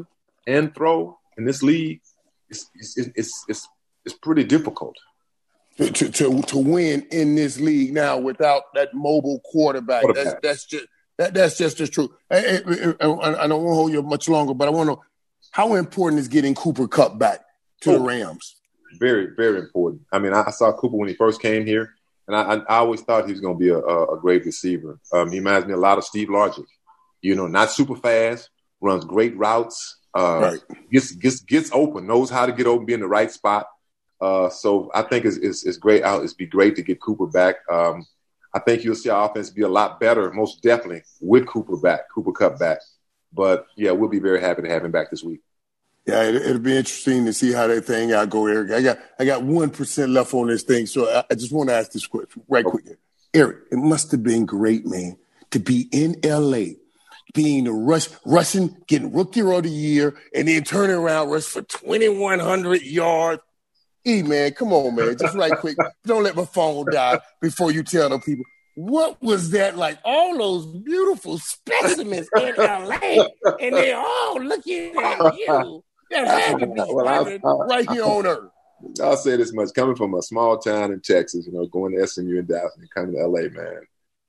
S4: and throw in this league, it's it's it's it's, it's pretty difficult.
S3: To, to to to win in this league now without that mobile quarterback. quarterback. That's that's just that, that's just as true. I, I, I, I don't want to hold you much longer, but I want to know how important is getting Cooper Kupp back to oh, the Rams?
S4: Very, very important. I mean, I, I saw Cooper when he first came here, and I, I always thought he was going to be a, a, a great receiver. Um, he reminds me a lot of Steve Largent. You know, not super fast, runs great routes, uh, right. gets gets gets open, knows how to get open, be in the right spot. Uh, so I think it's, it's, it's great. It'd be great to get Cooper back. Um, I think you'll see our offense be a lot better, most definitely, with Cooper back, Cooper Kupp back. But, yeah, we'll be very happy to have him back this week.
S3: Yeah, it, it'll be interesting to see how that thing out go, Eric. I got I got one percent left on this thing, so I, I just want to ask this question right okay. quick. Eric, it must have been great, man, to be in L A, being the rush, rushing, getting Rookie of the Year, and then turning around, rush for twenty-one hundred yards. E, man, come on, man. Just right quick. Don't let my phone die before you tell the people. What was that like? All those beautiful specimens in L A, and they all looking at you. That had to be well, I, I, right here on Earth.
S4: I'll say this much. Coming from a small town in Texas, you know, going to S M U and Dallas and coming to L A, man.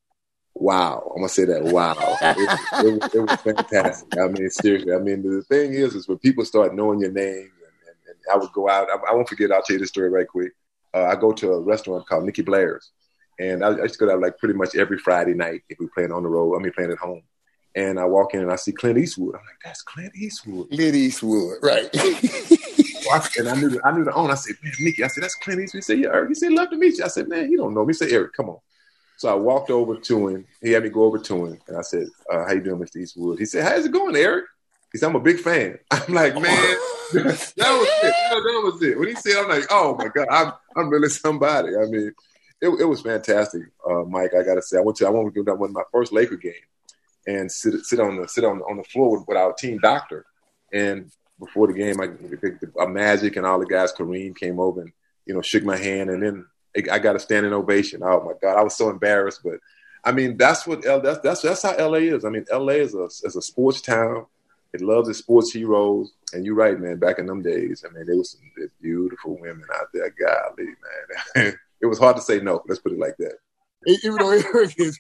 S4: Wow. I'm going to say that, wow. It, it, it was fantastic. I mean, seriously. I mean, the thing is, is when people start knowing your name, I would go out. I, I won't forget. I'll tell you this story right quick. Uh, I go to a restaurant called Nikki Blair's, and I, I used to go there like pretty much every Friday night if we playing on the road. I mean, playing at home. And I walk in and I see Clint Eastwood. I'm like, that's Clint Eastwood.
S3: Clint Eastwood, right?
S4: And I knew the, I knew the owner. I said, man, Nikki. I said, that's Clint Eastwood. He said, yeah, Eric. He said, love to meet you. I said, man, you don't know me. He said, Eric, come on. So I walked over to him. He had me go over to him, and I said, uh, how you doing, Mister Eastwood? He said, how's it going, Eric? He said, I'm a big fan. I'm like, man, that was it. That, that was it. When he said, I'm like, oh, my God, I'm I'm really somebody. I mean, it, it was fantastic, uh, Mike, I got to say. I went to I went to one of my first Laker game and sit sit on the sit on, on the floor with, with our team doctor. And before the game, I picked a Magic and all the guys, Kareem came over and, you know, shook my hand. And then I got a standing ovation. Oh, my God, I was so embarrassed. But, I mean, that's what L, that's, that's, that's how L A is. I mean, L A is a, is a sports town. It loves its sports heroes. And you're right, man, back in them days, I mean, there was some beautiful women out there. Golly, man. It was hard to say no. Let's put it like that.
S3: Even though Eric is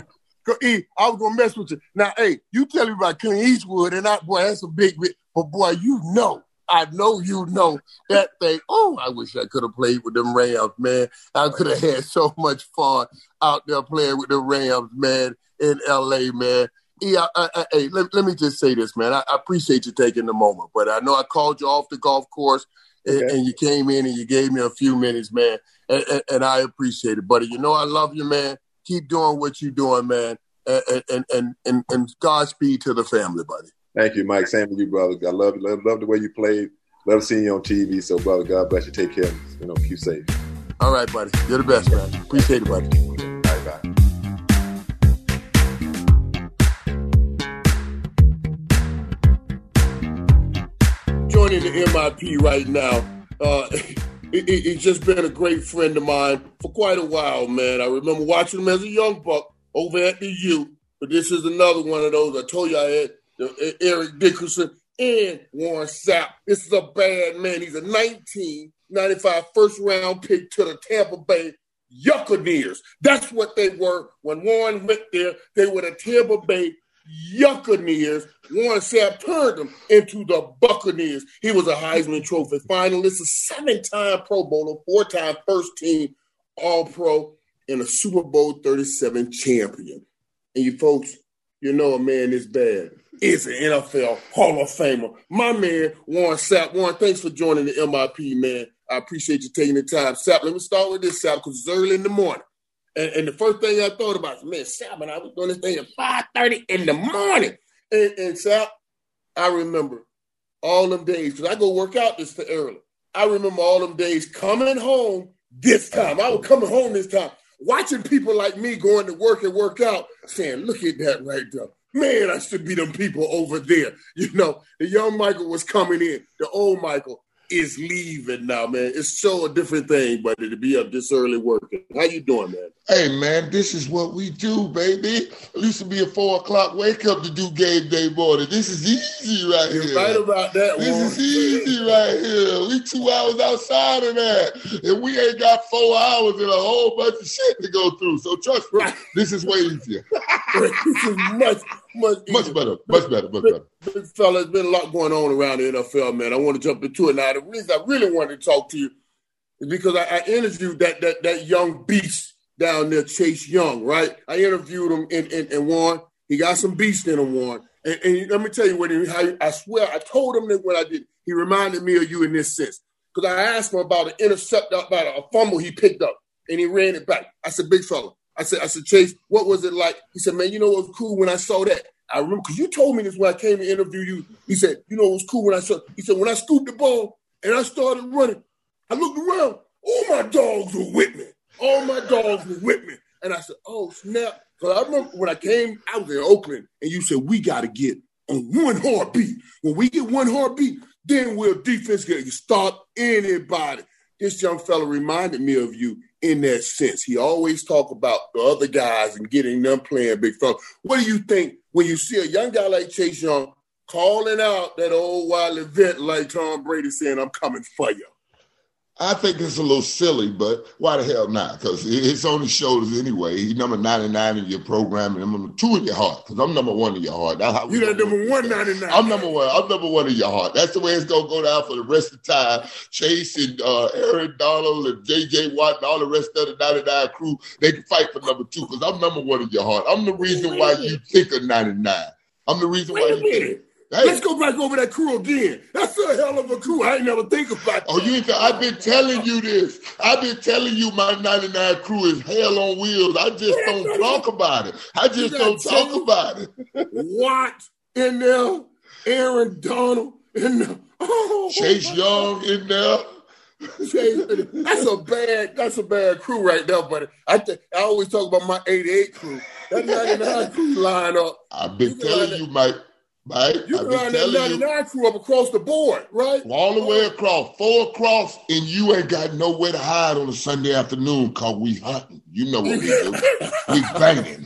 S3: E, I was going to mess with you. Now, hey, you tell me about Clint Eastwood, and I, boy, that's a big, but boy, you know, I know you know that thing. Oh, I wish I could have played with them Rams, man. I could have had so much fun out there playing with the Rams, man, in L A, man. Yeah, I, I, hey, let, let me just say this, man. I, I appreciate you taking the moment, but I know I called you off the golf course, and, okay. and you came in and you gave me a few minutes, man, and, and, and I appreciate it, buddy. You know I love you, man. Keep doing what you're doing, man, and and and, and, and Godspeed to the family, buddy.
S4: Thank you, Mike. Same to you, brother. I love, love love the way you played. Love seeing you on T V. So, brother, God bless you. Take care. You know, keep safe.
S3: All right, buddy. You're the best, man. Appreciate it, buddy.
S4: All right, bye.
S3: Joining the M I P right now. Uh, it, it, he's just been a great friend of mine for quite a while, man. I remember watching him as a young buck over at the U, but this is another one of those. I told you I had uh, Eric Dickerson and Warren Sapp. This is a bad man. He's a nineteen ninety-five first-round pick to the Tampa Bay Buccaneers. That's what they were when Warren went there. They were the Tampa Bay Buccaneers. Warren Sapp turned them into the Buccaneers. He was a Heisman Trophy finalist, a seven-time Pro Bowler, four-time first-team All-Pro, and a Super Bowl thirty-seven champion. And you folks, you know a man this bad is an N F L Hall of Famer. My man, Warren Sapp. Warren, thanks for joining the M I P, man. I appreciate you taking the time. Sapp, let me start with this, Sapp, because it's early in the morning. And, and the first thing I thought about was, man, Sapp, and I was doing this thing at five thirty in the morning. And, and Sapp, I remember all them days, because I go work out this early. I remember all them days coming home this time. I was coming home this time, watching people like me going to work and work out, saying, look at that right there. Man, I should be them people over there. You know, the young Michael was coming in, the old Michael. is leaving now, man. It's so a different thing, buddy, to be up this early working. How you doing, man?
S5: Hey, man, this is what we do, baby. It used to be a four o'clock wake up to do game day morning. This is easy right
S3: You're
S5: here.
S3: right about that,
S5: This
S3: Warren.
S5: is easy right here. We two hours outside of that. And we ain't got four hours and a whole bunch of shit to go through. So trust me,
S3: Right.
S5: this is way easier.
S3: This is much, much easier.
S5: Much better, much better, much better.
S3: Big fella, there's been a lot going on around the N F L, man. I want to jump into it now. The reason I really wanted to talk to you is because I, I interviewed that that that young beast down there, Chase Young, right? I interviewed him in, in, in Warren. He got some beast in him, Warren. And, and let me tell you what he, how he, I swear, I told him that what I did. He reminded me of you in this sense. Because I asked him about an intercept, about a fumble he picked up, and he ran it back. I said, big fella. I said, I said, Chase, what was it like? He said, man, you know what was cool when I saw that? I remember, because you told me this when I came to interview you. He said, you know what was cool when I saw, he said, when I scooped the ball and I started running, I looked around, all my dogs were with me. All my dogs were with me. And I said, oh, snap. Because I remember when I came, I was in Oakland, and you said, we got to get on one heartbeat. When we get one heartbeat, then we'll defense get you stop anybody. This young fella reminded me of you in that sense. He always talk about the other guys and getting them playing big fella. What do you think when you see a young guy like Chase Young calling out that old wild event like Tom Brady saying, I'm coming for you?
S5: I think it's a little silly, but why the hell not? Because it's on his shoulders anyway. He's number ninety-nine in your program, and I'm number two in your heart. Because I'm number one in your heart. That's how we
S3: You got
S5: gonna
S3: number
S5: work
S3: one
S5: this out.
S3: ninety-nine.
S5: I'm number one. I'm number one in your heart. That's the way it's gonna go down for the rest of the time. Chase and uh, Aaron Donald and J J Watt and all the rest of the ninety-nine crew, they can fight for number two. Because I'm number one in your heart. I'm the reason why you think of ninety-nine. I'm the reason
S3: Wait
S5: why
S3: a
S5: you think.
S3: minute.
S5: Hey.
S3: Let's go back over that crew again. That's a hell of a crew. I ain't never think about that.
S5: Oh, you ain't th- I've been telling you this. I've been telling you my ninety-nine crew is hell on wheels. I just don't talk about it. I just don't talk about it.
S3: Watt in there, Aaron Donald in there. Oh,
S5: Chase Young in there.
S3: Chase, that's a bad, that's a bad crew right there, buddy. I th- I always talk about my eighty-eight crew. That ninety-nine crew line up.
S5: I've been
S3: You can
S5: telling
S3: line
S5: you, Mike. Mike,
S3: You
S5: I've
S3: can
S5: been
S3: line that
S5: telling you
S3: ninety-nine crew up across the board, right?
S5: all the way across, four across, and you ain't got nowhere to hide on a Sunday afternoon because we hunting. You know what we do. We banging.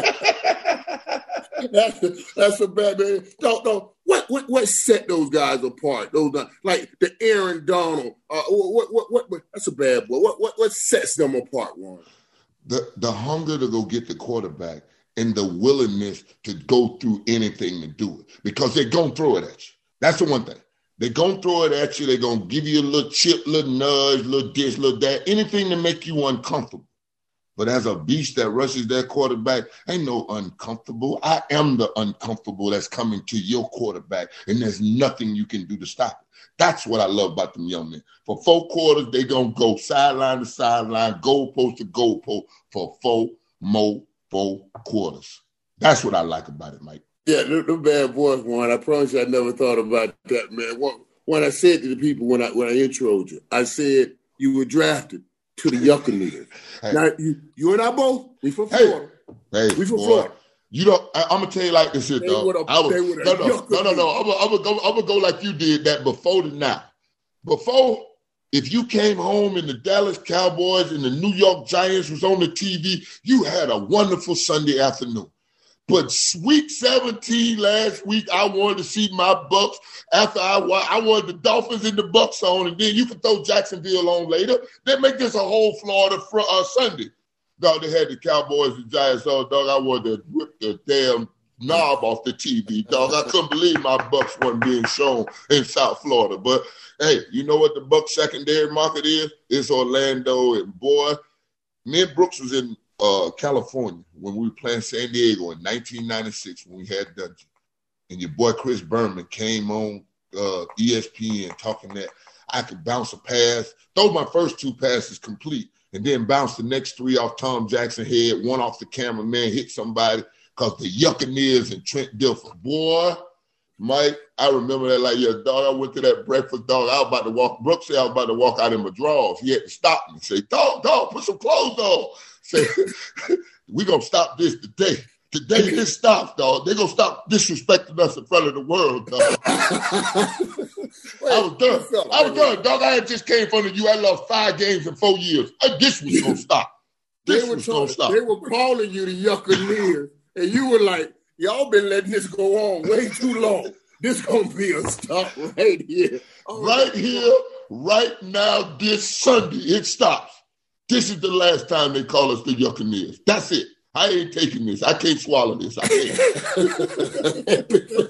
S3: That's a, that's a bad man. Don't know what what what set those guys apart. Those guys, like the Aaron Donald. Uh, what, what what what that's a bad boy. What what what sets them apart, Warren?
S5: The the hunger to go get the quarterback and the willingness to go through anything to do it because they're going to throw it at you. That's the one thing. They're going to throw it at you. They're going to give you a little chip, little nudge, little this, little that, anything to make you uncomfortable. But as a beast that rushes their quarterback, ain't no uncomfortable. I am the uncomfortable that's coming to your quarterback, and there's nothing you can do to stop it. That's what I love about them young men. For four quarters, they going to go sideline to sideline, goalpost to goalpost for four more four quarters. That's what I like about it, Mike.
S3: Yeah, the, the bad boys, Warren. I promise you, I never thought about that, man. When, when I said to the people when I when I introed you, I said you were drafted to the Yuccaneers.
S5: Hey.
S3: Now you you and I both, we from Florida.
S5: Hey,
S3: we from
S5: boy,
S3: Florida.
S5: You don't. I, I'm gonna tell you like this, shit,
S3: They
S5: though.
S3: would've-
S5: I was,
S3: they would've
S5: no, no,
S3: yucked
S5: no, no,
S3: me.
S5: no. I'm gonna, I'm gonna go. I'm gonna go like you did that before to now. Before, if you came home and the Dallas Cowboys and the New York Giants was on the T V, you had a wonderful Sunday afternoon. But week seventeen last week, I wanted to see my Bucks. After I wa- I wanted the Dolphins and the Bucks on, and then you can throw Jacksonville on later. They make this a whole Florida fr- uh, Sunday. Dog, they had the Cowboys and Giants on, dog. I wanted to rip the damn knob off the T V, dog. I couldn't believe my Bucks weren't being shown in South Florida. But, hey, you know what the Bucks secondary market is? It's Orlando. And, boy, me and Brooks was in uh, California when we were playing San Diego in nineteen ninety-six when we had Dungeon. And your boy Chris Berman came on uh, E S P N talking that I could bounce a pass. Those my first two passes complete. And then bounce the next three off Tom Jackson's head, one off the cameraman, hit somebody because the Yuccaneers and Trent Dilfer. Boy, Mike, I remember that like your dog. I went to that breakfast, dog. I was about to walk. Brooks said I was about to walk out in my drawers. He had to stop me and say, dog, dog, put some clothes on. Say, we going to stop this today. Today it stops, dog. They're going to stop disrespecting us in front of the world, dog. Wait, I was done. I was done, dog. I had just came from the U. I lost five games in four years. This was going to stop. This
S3: they were
S5: was going to stop.
S3: They were calling you the Yuccaneers, and you were like, y'all been letting this go on way too long. This going to be a stop right here.
S5: Oh, right here, right now, this Sunday, it stops. This is the last time they call us the Yuccaneers. That's it. I ain't taking this. I can't swallow this. I can't.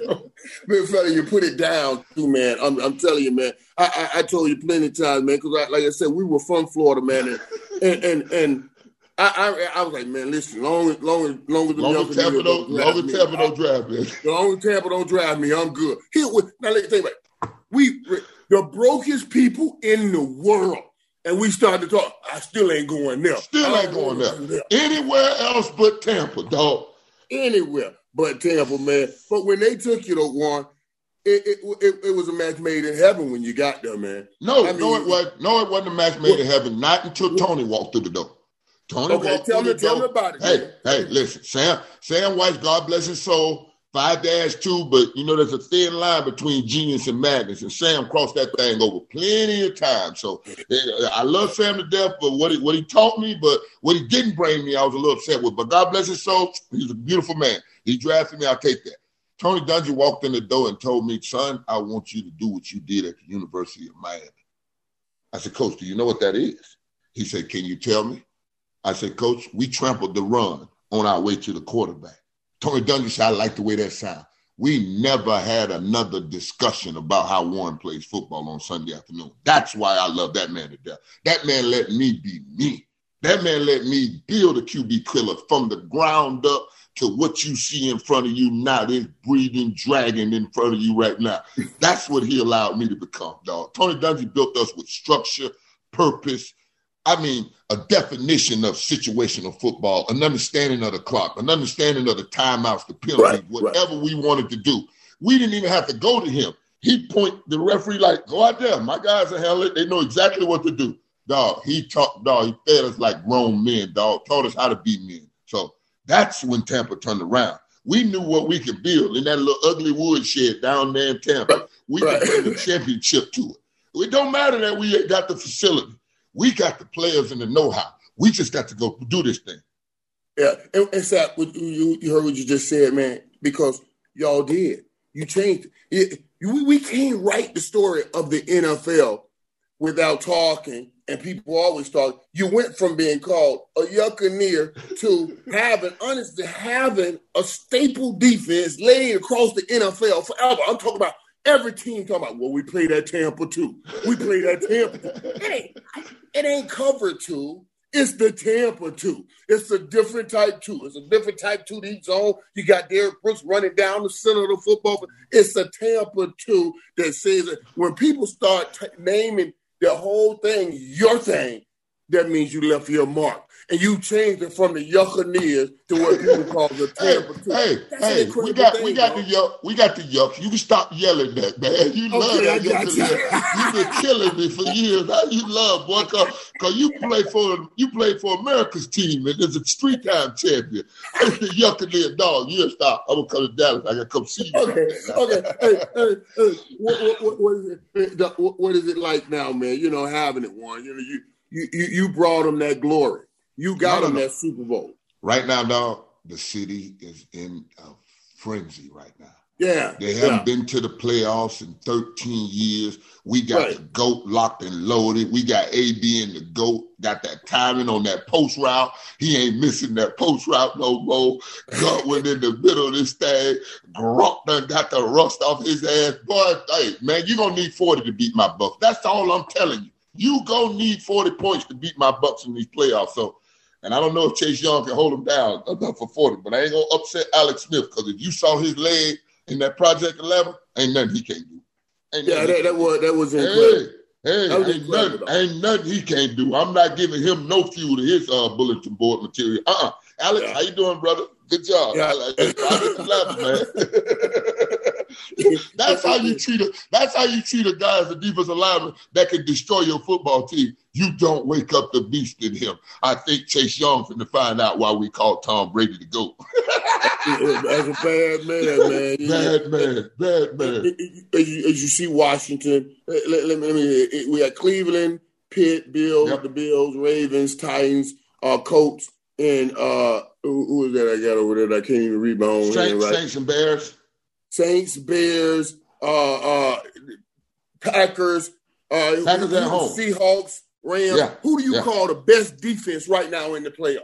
S3: Big fella, you put it down too, man. I'm, I'm telling you, man. I, I, I told you plenty of times, man, because like I said, we were from Florida, man, and and and, and I, I I was like, man, listen, long as long as long as the
S5: long as Tampa don't, long as Tampa don't drive me,
S3: long as Tampa don't drive me, I'm good. Here, now let me think about it. We the brokest people in the world. And we started to talk. I still ain't going there.
S5: Still ain't going there. there. Anywhere else but Tampa, dog.
S3: Anywhere but Tampa, man. But when they took you to one, it, it it it was a match made in heaven when you got there, man.
S5: No,
S3: I mean,
S5: no, it wasn't. No, it wasn't a match made in heaven. Not until Tony walked through the door. Tony
S3: okay,
S5: walked
S3: tell
S5: through
S3: me,
S5: the door.
S3: Tell me about it.
S5: Hey,
S3: man.
S5: hey, listen, Sam, Sam White, God bless his soul. Five dash two, but you know there's a thin line between genius and madness, and Sam crossed that thing over plenty of times. So I love Sam to death for what he what he taught me, but what he didn't bring me, I was a little upset with. But God bless his soul, he's a beautiful man. He drafted me, I'll take that. Tony Dungy walked in the door and told me, son, I want you to do what you did at the University of Miami. I said, Coach, do you know what that is? He said, can you tell me? I said, Coach, we trampled the run on our way to the quarterback. Tony Dungy said, I like the way that sounds. We never had another discussion about how Warren plays football on Sunday afternoon. That's why I love that man to death. That man let me be me. That man let me build a Q B killer from the ground up to what you see in front of you now, this breathing dragon in front of you right now. That's what he allowed me to become, dog. Tony Dungy built us with structure, purpose, I mean, a definition of situational football, an understanding of the clock, an understanding of the timeouts, the penalties, right, whatever right. we wanted to do. We didn't even have to go to him. He'd point the referee like, go out there. My guys are handling it. They know exactly what to do. Dog, he taught, dog, he fed us like grown men, dog, taught us how to be men. So that's when Tampa turned around. We knew what we could build in that little ugly woodshed down there in Tampa. We right. could bring the championship to it. It don't matter that we got the facility. We got the players and the know-how. We just got to go do this thing.
S3: Yeah, and, and Sap, you, you heard what you just said, man, because y'all did. You changed it. We, we can't write the story of the N F L without talking, and people always talk. You went from being called a Yuccaneer to having, honestly, having a staple defense laid across the N F L forever. I'm talking about every team talking about, well, we played at Tampa too. We played at Tampa too. It ain't, it ain't cover two. It's the Tampa two. It's a different type two. It's a different type two to each zone. You got Derrick Brooks running down the center of the football. It's a Tampa two that says that when people start t- naming the whole thing your thing, that means you left your mark. And you changed it from the Yuccaneers to what people call the Tampa two.
S5: Hey, That's hey, we got thing, we got bro. the yuck. We got the yuck. You can stop yelling that, man. You okay, love that Yuccaneer. You've been killing me for years. How you love, boy, cause, cause you play for you play for America's team and there's a three-time champion. It's the Yuccaneer dog. You stop. I'm gonna come to Dallas. I gotta come see you.
S3: Okay, okay. Hey, hey, hey. What, what, what, what is it? What, what is it like now, man? You know, having it, Warren. You know, you you you, you brought them that glory. You got no, no, them that Super Bowl.
S5: Right now, dog, the city is in a frenzy right now.
S3: Yeah.
S5: They haven't
S3: yeah.
S5: been to the playoffs in thirteen years. We got
S3: right.
S5: the GOAT locked and loaded. We got A B in the GOAT. Got that timing on that post route. He ain't missing that post route no more. Godwin in the middle of this thing. Gronk done got the rust off his ass. Boy, hey, man, you're going to need forty to beat my Bucs. That's all I'm telling you. You going to need forty points to beat my Bucs in these playoffs. So, and I don't know if Chase Young can hold him down enough for forty, but I ain't going to upset Alex Smith because if you saw his leg in that Project eleven, ain't nothing he can't do. Ain't
S3: yeah, that, that was that was incredible.
S5: Hey, hey
S3: that was
S5: ain't,
S3: incredible
S5: nothing, ain't nothing he can't do. I'm not giving him no fuel to his uh, bulletin board material. Uh-uh. Alex, yeah. how you doing, brother? Good job. Yeah. I, I, I man. That's how you treat a. That's how you treat a guy as a defensive lineman that can destroy your football team. You don't wake up the beast in him. I think Chase Young's going to find out why we call Tom Brady the GOAT.
S3: As a bad man, man.
S5: Bad man, bad man.
S3: As you, as you see Washington, let, let, let me, let me, we got Cleveland, Pitt, Bills, yep. the Bills, Ravens, Titans, uh, Colts, and uh, who, who is that I got over there that I can't even read my own
S5: Saints,
S3: hand, right?
S5: Saints and Bears.
S3: Saints, Bears, uh, uh, Packers, uh,
S5: Packers at home.
S3: Seahawks, Rams.
S5: Yeah.
S3: Who do you
S5: yeah.
S3: call the best defense right now in the playoffs?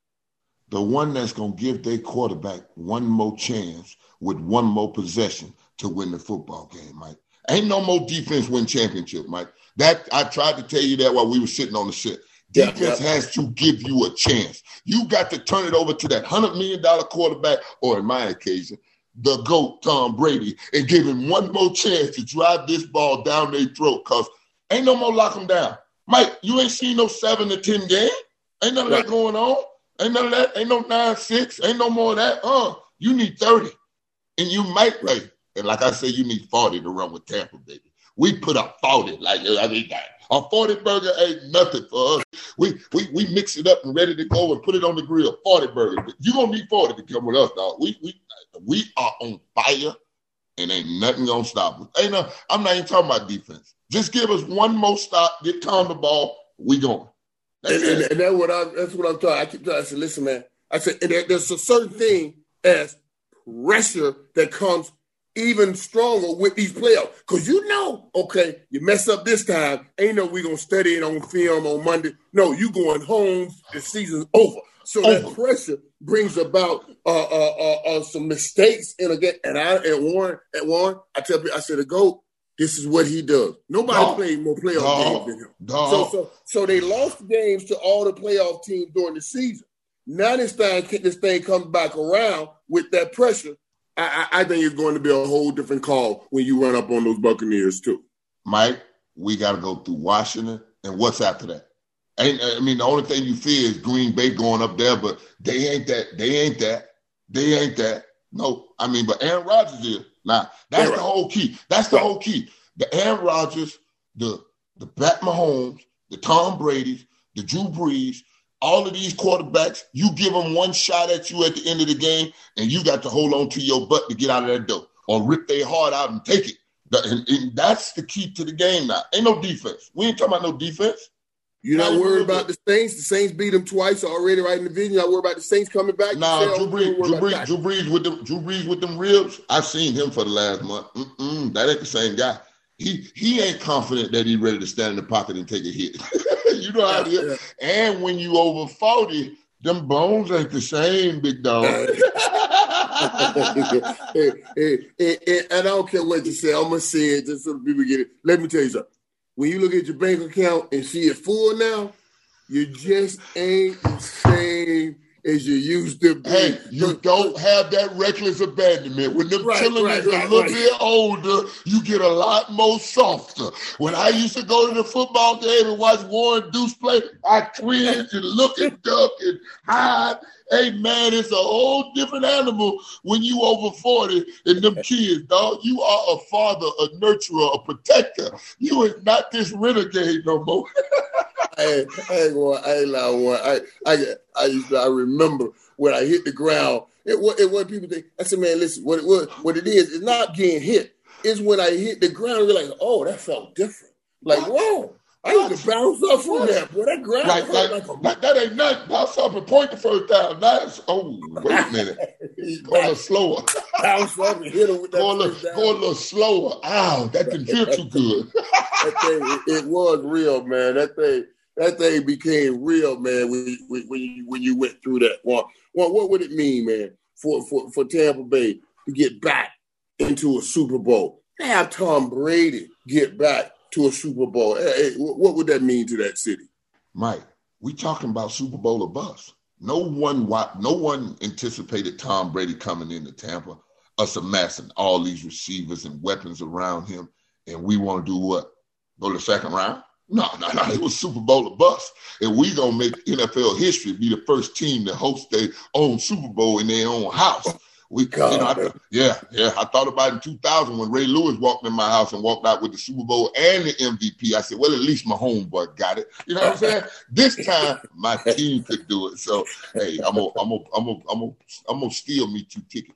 S5: The one that's going to give their quarterback one more chance with one more possession to win the football game, Mike. Ain't no more defense win championship, Mike. That I tried to tell you that while we were sitting on the set. Defense yeah, yeah. has to give you a chance. You got to turn it over to that one hundred million dollars quarterback, or in my occasion, the GOAT, Tom Brady, and give him one more chance to drive this ball down their throat, because ain't no more lock them down. Mike, you ain't seen no seven to ten game. Ain't none of right. that going on. Ain't none of that. Ain't no nine six. Ain't no more of that. Uh, you need thirty. And you might, like, and like I say, you need forty to run with Tampa, baby. We put up forty. Like, I mean, a forty burger ain't nothing for us. We we we mix it up and ready to go and put it on the grill. forty burger. You gonna need forty to come with us, dog. We we we are on fire, and ain't nothing gonna stop us. Ain't no, I'm not even talking about defense. Just give us one more stop, get Tom the ball, we going.
S3: And, and, and that's what I'm. That's what I'm talking. I keep telling. I said, listen, man. I said, and there, there's a certain thing as pressure that comes even stronger with these playoffs, because you know, okay, you mess up this time, ain't no we gonna study it on film on Monday. No, you going home. The season's over. So over. That pressure brings about uh, uh, uh, uh, some mistakes. And again, and I and Warren, and Warren, I tell people, I said, the GOAT. This is what he does. Nobody Dog. played more playoff Dog. games than him. So, so, so they lost games to all the playoff teams during the season. Now this thing, this thing comes back around with that pressure. I, I, I think it's going to be a whole different call when you run up on those Buccaneers too.
S5: Mike, we got to go through Washington, and what's after that? Ain't, I mean, the only thing you fear is Green Bay going up there, but they ain't that. They ain't that. They ain't that. No, I mean, but Aaron Rodgers is. Now, that's Aaron. the whole key. That's the right. whole key. The Aaron Rodgers, the the Pat Mahomes, the Tom Brady's, the Drew Brees, all of these quarterbacks, you give them one shot at you at the end of the game, and you got to hold on to your butt to get out of that door or rip their heart out and take it. And, and that's the key to the game now. Ain't no defense. We ain't talking about no defense.
S3: You're not, not worried about the Saints. The Saints beat them twice already right in the division. You're not worried about the Saints coming back.
S5: Nah, Drew Brees, Drew Brees, Drew Brees with them, Drew Brees with them ribs. I've seen him for the last month. Mm-mm, that ain't the same guy. He he ain't confident that he's ready to stand in the pocket and take a hit. You know how it is. Yeah. And when you over forty, them bones ain't the same, big dog.
S3: hey, hey, hey, hey, and I don't care what you say. I'm going to say it just so the people get it. Let me tell you something. When you look at your bank account and see it full now, you just ain't the same as you used to be.
S5: Hey, you don't have that reckless abandonment. When the
S3: right,
S5: children
S3: right,
S5: is a
S3: right,
S5: little
S3: right.
S5: bit older, you get a lot more softer. When I used to go to the football game and watch Warren Deuce play, I cringe and look and duck and hide. Hey, man, it's a whole different animal when you over forty and them kids, dog. You are a father, a nurturer, a protector. You is not this renegade no more.
S3: I, I ain't going. I ain't lying. One. I, I, I used to. I remember when I hit the ground. It was. It was people think. I said, man, listen. What it was. What it is. It's not getting hit. It's when I hit the ground. You're like, oh, that felt different. Like, what? Whoa. I used to bounce up from that, boy. That ground
S5: like, like,
S3: like a
S5: like that ain't nothing. Bounce up and point the first down. That's oh, wait a minute. Go a little slower.
S3: Bounce up and hit him with that.
S5: Go a little, go a little slower. Ow, that didn't feel too good.
S3: That thing, it, it was real, man. That thing, that thing became real, man. When you, when you when you went through that. Well, well, what would it mean, man, for for for Tampa Bay to get back into a Super Bowl? To have Tom Brady get back to a Super Bowl. Hey, what would that mean to that city?
S5: Mike, we talking about Super Bowl or bust. No one no one anticipated Tom Brady coming into Tampa, us amassing all these receivers and weapons around him, and we want to do what? Go to the second round? No, no, no. It was Super Bowl or bust. And we going to make N F L history, be the first team to host their own Super Bowl in their own house. We,
S3: God,
S5: you know, I, yeah, yeah. I thought about it in two thousand when Ray Lewis walked in my house and walked out with the Super Bowl and the M V P. I said, well, at least my homeboy got it. You know what I'm saying? This time, my team could do it. So, hey, I'm gonna, I'm gonna, I'm gonna, I'm gonna, I'm gonna steal me two tickets.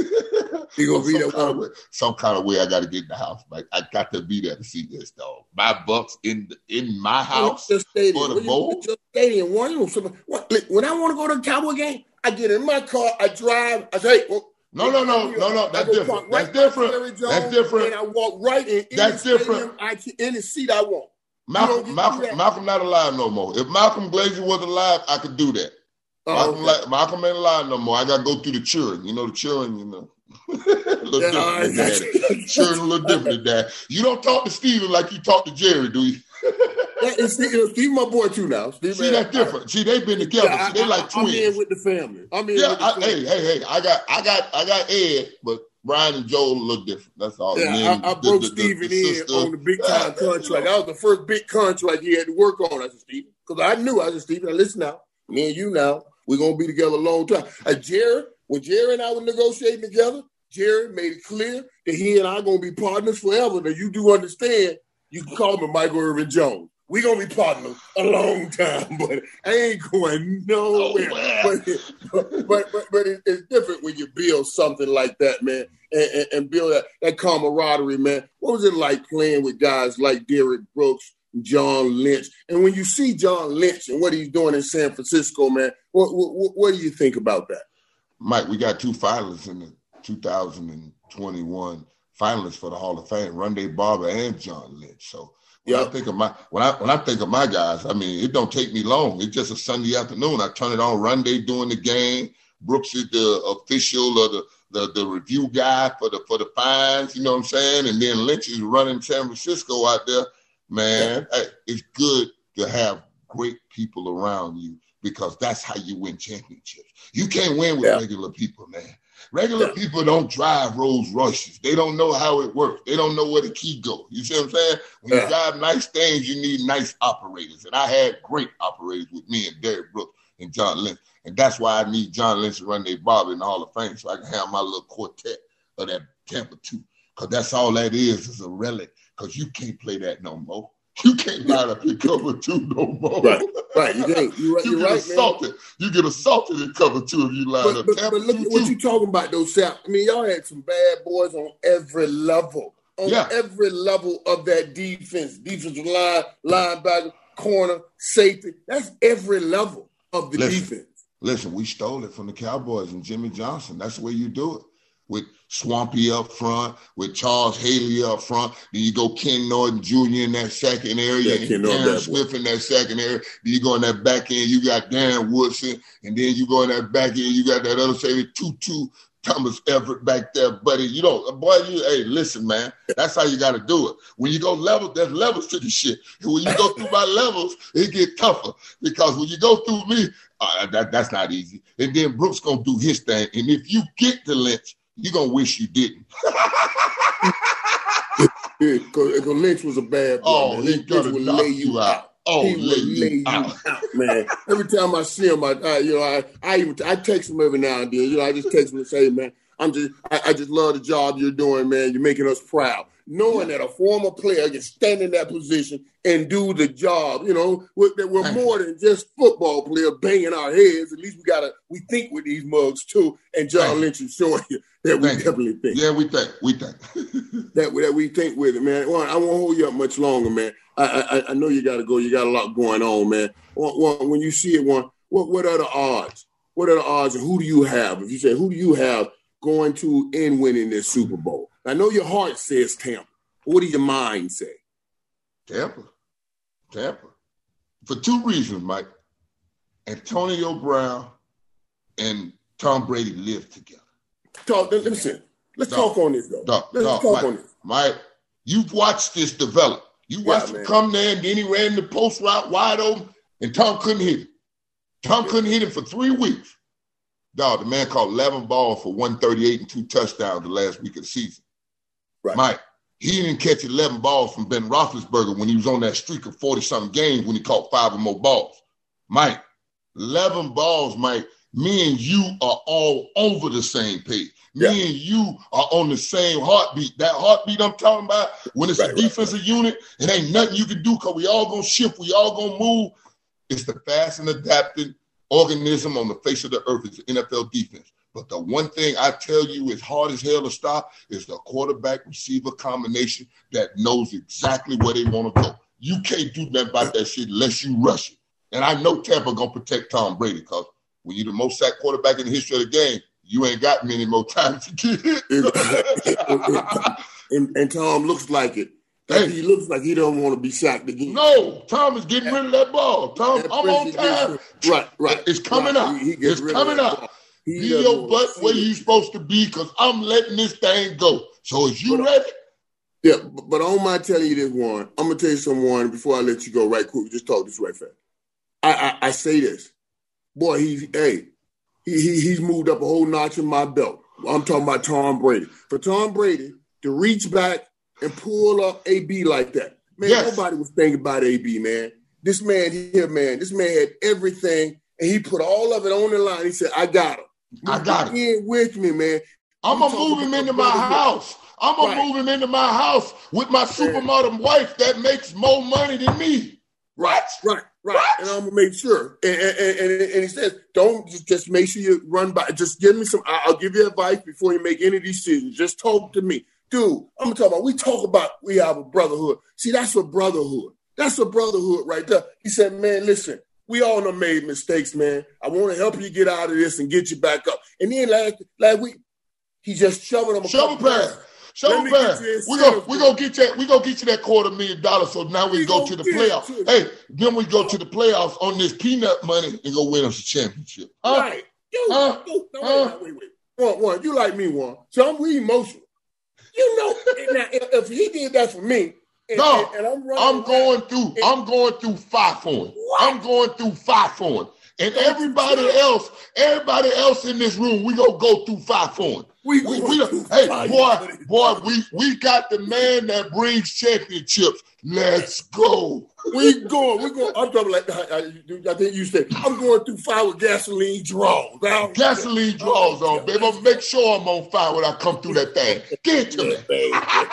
S3: You gonna be
S5: some,
S3: that
S5: kind of
S3: one?
S5: way, some kind of way, I got to get in the house. Like I got to be there to see this, dog. My Bucks in the, in my house
S3: Just stadium.
S5: for the bowl.
S3: Just stadium. One, when I want to go to a Cowboy game, I get in my car, I drive, I say, well,
S5: No, no, no, no, no. That's different. That's different. That's different.
S3: And I walk right in.
S5: That's different.
S3: I can, any seat I want.
S5: Malcolm, Malcolm, Malcolm not alive no more. If Malcolm Glazer was alive, I could do that.
S3: Oh,
S5: Malcolm,
S3: okay.
S5: Malcolm ain't alive no more. I got to go through the children. You know the children, you know. a little
S3: Yeah,
S5: different
S3: all
S5: than
S3: right.
S5: that. Children a little different than that. You don't talk to Steven like you talk to Jerry, do you?
S3: Yeah, and Steve, Steve, my boy too now. Steve,
S5: See, that's different. See, they've been together.
S3: Yeah,
S5: See, they
S3: I,
S5: like
S3: I,
S5: twins.
S3: I'm in with the family. I'm in
S5: Yeah,
S3: with the
S5: I,
S3: family.
S5: hey, hey, hey! I got, I got, I got Ed, but Brian and Joel a little different. That's all.
S3: Yeah,
S5: Then
S3: I, I
S5: the-
S3: broke
S5: the- the-
S3: Steven
S5: the
S3: in
S5: sister-
S3: on the big time
S5: Yeah,
S3: contract.
S5: you know.
S3: That was the first big contract he had to work on. I said, Steven, because I knew. I said, Steven, now listen now, me and you now, we're gonna be together a long time. Uh, Jerry, when Jerry and I were negotiating together, Jerry made it clear that he and I are gonna be partners forever. Now you do understand, you can call me Michael Irvin Jones. We're going to be partners a long time, but I ain't going nowhere.
S5: Nowhere.
S3: But, but, but, but it, it's different when you build something like that, man, and, and, and build that, that camaraderie, man. What was it like playing with guys like Derrick Brooks, John Lynch? And when you see John Lynch and what he's doing in San Francisco, man, what, what, what do you think about that?
S5: Mike, we got two finalists in the two thousand twenty-one finalists for the Hall of Fame, Rondé Barber and John Lynch. So when
S3: Yep.
S5: I think of my when I when I think of my guys, I mean, it don't take me long. It's just a Sunday afternoon. I turn it on. Rondé doing the game. Brooks is the official or the, the the review guy for the for the fines. You know what I'm saying? And then Lynch is running San Francisco out there. Man, hey, it's good to have great people around you because that's how you win championships. You can't win with
S3: Yeah.
S5: regular people, man. Regular
S3: Yeah.
S5: people don't drive Rolls Royces. They don't know how it works. They don't know where the key goes. You see what I'm saying? When
S3: Yeah.
S5: you drive nice things, you need nice operators. And I had great operators with me and Derrick Brooks and John Lynch. And that's why I need John Lynch and Rondé Barber in the Hall of Fame so I can have my little quartet of that Tampa two. Because that's all that is, is a relic. Because you can't play that no more. You can't line up in cover two no more.
S3: Right, right. You can't. You're right,
S5: You
S3: you're
S5: get
S3: right, man.
S5: assaulted. You get assaulted in cover two if you line
S3: But,
S5: up.
S3: but,
S5: Tampa
S3: but look
S5: two,
S3: at what
S5: two.
S3: you talking about, though, Sap. I mean, y'all had some bad boys on every level. On
S5: Yeah.
S3: every level of that defense. Defensive line, linebacker, corner, safety. That's every level of the
S5: Listen.
S3: defense.
S5: Listen, we stole it from the Cowboys and Jimmy Johnson. That's the way you do it. With Swampy up front, with Charles Haley up front. Then you go Ken Norton Junior in that second area,
S3: Yeah,
S5: and
S3: Ken Norton,
S5: Darren
S3: bad boy.
S5: Swift in that second area. Then you go in that back end, you got Darren Woodson, and then you go in that back end, you got that other safety, Tutu Thomas Everett back there, buddy. You know, boy, you hey, listen, man, that's how you got to do it. When you go levels, there's levels to the shit. And when you go through my levels, it get tougher because when you go through me, uh, that, that's not easy. And then Brooks gonna do his thing, and if you get to Lynch, you're going to wish you didn't.
S3: Because Lynch was a bad boy.
S5: Oh,
S3: man.
S5: he
S3: Lynch
S5: gonna
S3: would
S5: knock
S3: lay
S5: you
S3: you
S5: out.
S3: out.
S5: Oh,
S3: he
S5: lay
S3: would
S5: you
S3: lay you
S5: out.
S3: out, man. Every time I see him, I, I you know, I, I even I text him every now and then. You know, I just text him and say, man, I'm just, I, I just love the job you're doing, man. You're making us proud. Knowing that a former player can stand in that position and do the job, you know, we're, that we're more than just football players banging our heads. At least we gotta, we think with these mugs too. And John
S5: Thank
S3: Lynch is showing you that we
S5: Thank you.
S3: definitely think.
S5: Yeah, we think. We think.
S3: that that we think with it, man. Well, I won't hold you up much longer, man. I I, I know you got to go. You got a lot going on, man. One, one, when you see it, one, what what are the odds? What are the odds, and who do you have? If you say who do you have going to and winning this Super Bowl? I know your heart says Tampa. What does your mind say?
S5: Tampa. Tampa. For two reasons, Mike. Antonio Brown and Tom Brady live together.
S3: Talk. Let me see. Let's
S5: Dog.
S3: talk on this, though.
S5: Dog,
S3: Let's
S5: dog,
S3: talk
S5: Mike,
S3: on this.
S5: Mike, you've watched this develop. You watched
S3: Yeah,
S5: him
S3: man.
S5: come there, and then he ran the post route wide open, and Tom couldn't hit him. Tom couldn't hit him for three weeks. Dog, the man caught eleven balls for one thirty-eight and two touchdowns the last week of the season.
S3: Right.
S5: Mike, he didn't catch eleven balls from Ben Roethlisberger when he was on that streak of forty-something games when he caught five or more balls. Mike, eleven balls, Mike, me and you are all over the same page. Me
S3: Yeah.
S5: and you are on the same heartbeat. That heartbeat I'm talking about, when it's
S3: Right,
S5: a
S3: right,
S5: defensive unit, it ain't nothing you can do because we all going to shift, we all going to move. It's the fast and adapting organism on the face of the earth is the N F L defense. But the one thing I tell you is hard as hell to stop is the quarterback-receiver combination that knows exactly where they want to go. You can't do nothing about that shit unless you rush it. And I know Tampa going to protect Tom Brady because when you're the most sacked quarterback in the history of the game, you ain't got many more times to get it.
S3: and, and Tom looks like it. Like
S5: Hey.
S3: he looks like he don't want to be sacked again.
S5: No, Tom is getting rid of that ball. Tom,
S3: That
S5: I'm on
S3: pressure
S5: time.
S3: gets- Right, right.
S5: It's coming
S3: right.
S5: up.
S3: He, he gets
S5: It's
S3: rid of
S5: coming
S3: that
S5: up.
S3: ball. He
S5: Be
S3: doesn't
S5: your
S3: want
S5: butt
S3: to
S5: where
S3: see
S5: you
S3: it.
S5: supposed to be because I'm letting this thing go. So is you
S3: But-
S5: ready?
S3: Yeah, but, but I don't mind telling you this, Warren. I'm going to tell you something, Warren, before I let you go right quick. Just talk this right fast. I, I, I say this. Boy, he's, hey, he, he he's moved up a whole notch in my belt. I'm talking about Tom Brady. For Tom Brady to reach back and pull up A B like that, man,
S5: Yes.
S3: nobody was thinking about A B, man. This man here, man, this man had everything, and he put all of it on the line. He said, I got him.
S5: I got him.
S3: In with me, man.
S5: I'm
S3: You
S5: going to
S3: talking
S5: move him
S3: about
S5: into my
S3: brotherhood.
S5: house. I'm going
S3: Right.
S5: to move him into my house with my supermodel wife that makes more money than me.
S3: Right, right, right.
S5: What?
S3: And I'm gonna make sure. And, and, and, and he says, don't just, just make sure you run by. Just give me some. I- I'll give you advice before you make any decisions. Just talk to me, dude. I'm talking about. We talk about we have a brotherhood. See, that's a brotherhood. That's a brotherhood right there. He said, man, listen, we all done made mistakes, man. I want to help you get out of this and get you back up. And then last last week, he just shoving them. a
S5: Shovel
S3: couple
S5: pass.
S3: times.
S5: Shovel
S3: Let me get
S5: pass.
S3: you
S5: We're gonna
S3: incentive.
S5: we gonna get you we gonna get you that quarter million dollars. So now we,
S3: We
S5: go
S3: gonna
S5: to the
S3: get
S5: playoffs.
S3: it.
S5: Hey, then we go to the playoffs on this peanut money and go win us a championship. Huh?
S3: Right. Dude,
S5: Huh?
S3: dude, no,
S5: Huh?
S3: wait, wait, wait. One, one, you like me, one. So I'm really emotional. You know, now, if, if he did that for me, and,
S5: No,
S3: and, and I'm running
S5: I'm
S3: around-
S5: going through. I'm going through five for him. I'm going through five for him. And everybody else, everybody else in this room, we gonna go through five for him.
S3: We
S5: We,
S3: going
S5: we,
S3: through
S5: hey,
S3: five.
S5: boy, boy, we we got the man that brings championships. Let's go.
S3: We going, we going. I'm talking like I, I, I think you said I'm going through fire with gasoline draws. Now,
S5: Gasoline draws on, baby. I'm gonna make sure I'm on fire when I come through that thing. Get to me.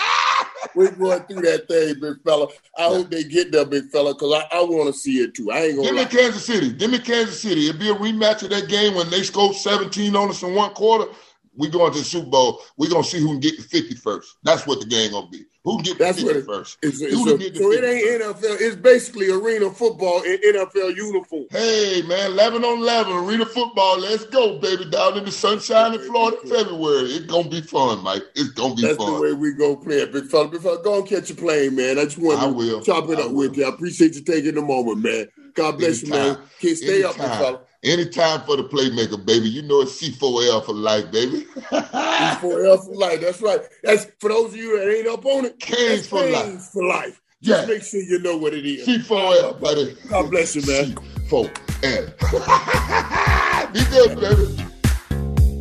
S3: We're going through that thing, big fella. I hope they get there, big fella, because I, I want to see it too. I ain't gonna
S5: Give me
S3: lie.
S5: Kansas City. Give me Kansas City. It'll be a rematch of that game when they scored seventeen on us in one quarter. We going to the Super Bowl. We're going to see who can get to fifty first. That's what the game going to be. Who can get to
S3: That's what
S5: fifty
S3: it,
S5: first?
S3: it's, it's
S5: Who
S3: a-
S5: can get to
S3: so it
S5: fifty
S3: ain't
S5: first?
S3: N F L. It's basically arena football in N F L uniform.
S5: Hey, man, eleven on eleven, arena football. Let's go, baby, down in the sunshine in Florida in February. It's going to be fun, Mike. It's going to be
S3: That's
S5: fun.
S3: the way we go play it, big fella. Big fella, go and catch a plane, man. I just want
S5: I
S3: to
S5: will.
S3: chop it
S5: I
S3: up
S5: will.
S3: with you. I appreciate you taking the moment, man. God bless you, man.
S5: Anytime.
S3: Can't stay up, big
S5: Anytime.
S3: fella.
S5: Anytime for the playmaker, baby. You know it's C four L for life, baby.
S3: It's for L for life. That's right. That's for those of you that ain't up on it.
S5: Canes
S3: that's
S5: for life.
S3: Canes for life. Just
S5: Yeah.
S3: make sure you know what it is.
S5: C four L, buddy.
S3: God bless you, man.
S5: C four L. Be good, baby.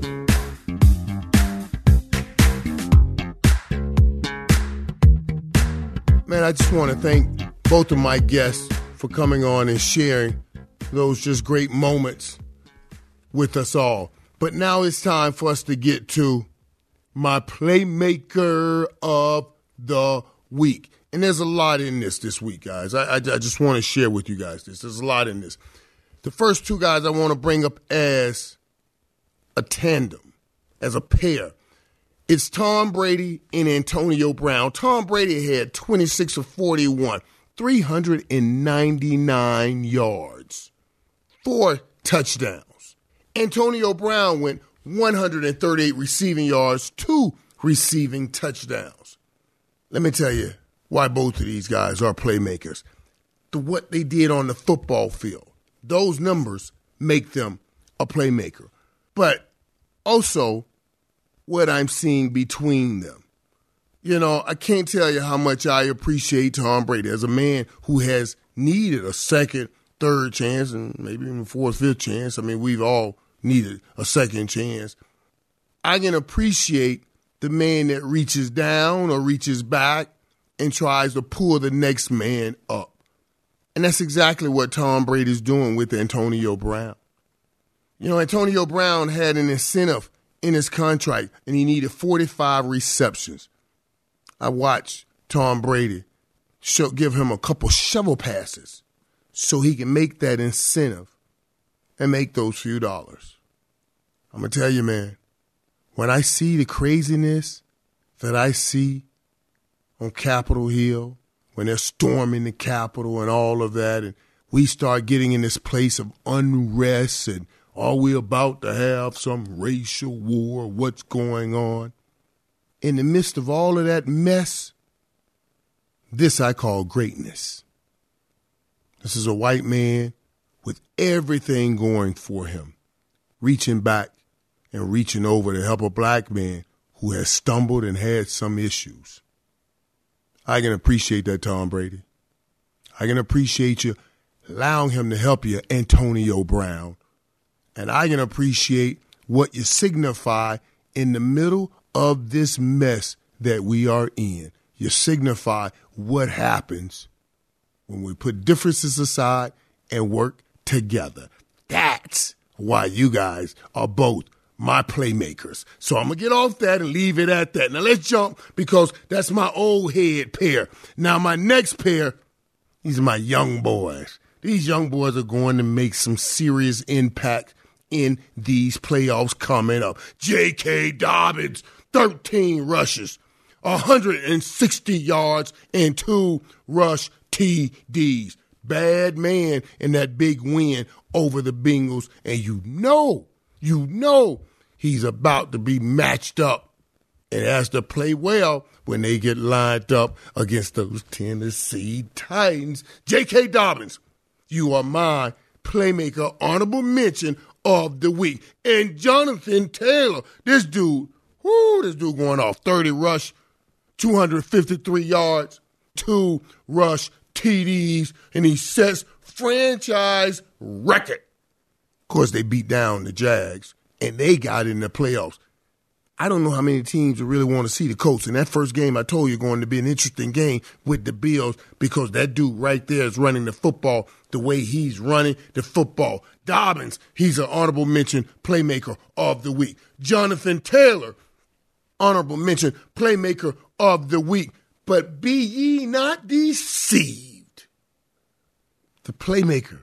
S3: Man, I just want to thank both of my guests for coming on and sharing those just great moments with us all. But now it's time for us to get to my Playmaker of the Week. And there's a lot in this this week, guys. I, I, I just want to share with you guys this. There's a lot in this. The first two guys I want to bring up as a tandem, as a pair. It's Tom Brady and Antonio Brown. Tom Brady had twenty-six of forty-one, three hundred ninety-nine yards, four touchdowns. Antonio Brown went one hundred thirty-eight receiving yards, two receiving touchdowns. Let me tell you why both of these guys are playmakers. The what they did on the football field, those numbers make them a playmaker. But also what I'm seeing between them. You know, I can't tell you how much I appreciate Tom Brady as a man who has needed a second, third chance, and maybe even a fourth, fifth chance. I mean, we've all needed a second chance. I can appreciate the man that reaches down or reaches back and tries to pull the next man up. And that's exactly what Tom Brady's doing with Antonio Brown. You know, Antonio Brown had an incentive in his contract, and he needed forty-five receptions. I watched Tom Brady show, give him a couple shovel passes so he can make that incentive and make those few dollars. I'm going to tell you, man, when I see the craziness that I see on Capitol Hill, when they're storming the Capitol and all of that, and we start getting in this place of unrest, and are we about to have some racial war? What's going on? In the midst of all of that mess, this I call greatness. This is a white man with everything going for him, reaching back and reaching over to help a black man who has stumbled and had some issues. I can appreciate that, Tom Brady. I can appreciate you allowing him to help you, Antonio Brown. And I can appreciate what you signify in the middle of this mess that we are in. You signify what happens when we put differences aside and work together. That's why you guys are both my playmakers. So I'm going to get off that and leave it at that. Now let's jump, because that's my old head pair. Now my next pair, these are my young boys. These young boys are going to make some serious impact in these playoffs coming up. J K. Dobbins, thirteen rushes, one hundred sixty yards, and two rush T Ds. Bad man in that big win over the Bengals. And you know, you know he's about to be matched up and has to play well when they get lined up against those Tennessee Titans. J K. Dobbins, you are my playmaker honorable mention of the week. And Jonathan Taylor, this dude, whoo, this dude going off. thirty rush, two hundred fifty-three yards, two rush T Ds, and he sets franchise record. Of course, they beat down the Jags, and they got in the playoffs. I don't know how many teams would really want to see the Colts. In that first game, I told you, going to be an interesting game with the Bills, because that dude right there is running the football the way he's running the football. Dobbins, he's an honorable mention playmaker of the week. Jonathan Taylor, honorable mention playmaker of the week. But be ye not deceived. The playmaker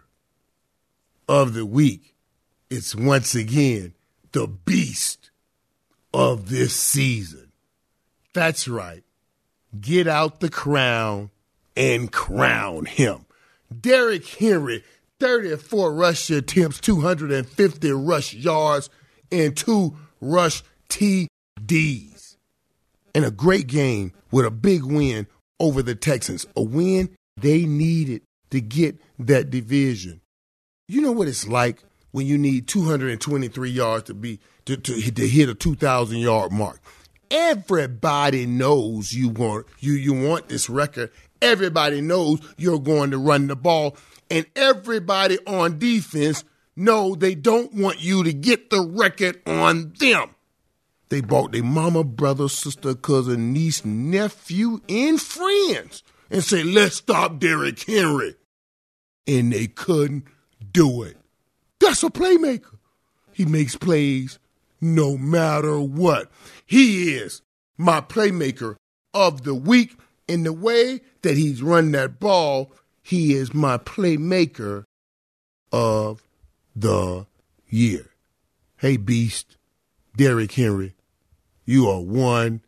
S3: of the week is once again the beast of this season. That's right. Get out the crown and crown him. Derrick Henry, thirty-four rush attempts, two hundred fifty rush yards, and two rush T Ds. And a great game with a big win over the Texans. A win they needed to get that division. You know what it's like when you need two hundred twenty-three yards to be to, to, to hit a two thousand yard mark. Everybody knows you want you you want this record. Everybody knows you're going to run the ball, and everybody on defense know they don't want you to get the record on them. They brought their mama, brother, sister, cousin, niece, nephew, and friends and say, let's stop Derrick Henry. And they couldn't do it. That's a playmaker. He makes plays no matter what. He is my playmaker of the week. In the way that he's run that ball, he is my playmaker of the year. Hey, Beast, Derrick Henry, you are one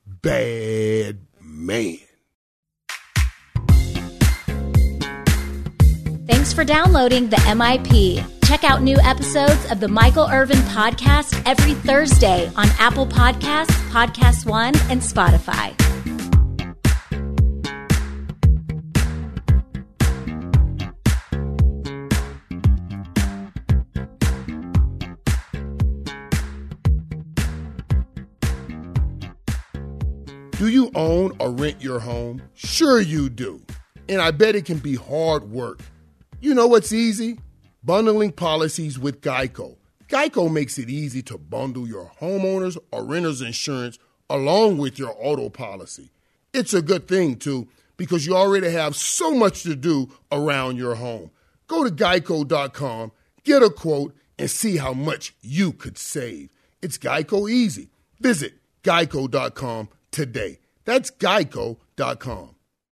S3: bad man.
S6: Thanks for downloading the M I P. Check out new episodes of the Michael Irvin Podcast every Thursday on Apple Podcasts, Podcast One, and Spotify.
S3: Do you own or rent your home? Sure you do. And I bet it can be hard work. You know what's easy? Bundling policies with Geico. Geico makes it easy to bundle your homeowners or renters insurance along with your auto policy. It's a good thing, too, because you already have so much to do around your home. Go to geico dot com, get a quote, and see how much you could save. It's Geico Easy. Visit geico dot com today. That's geico dot com.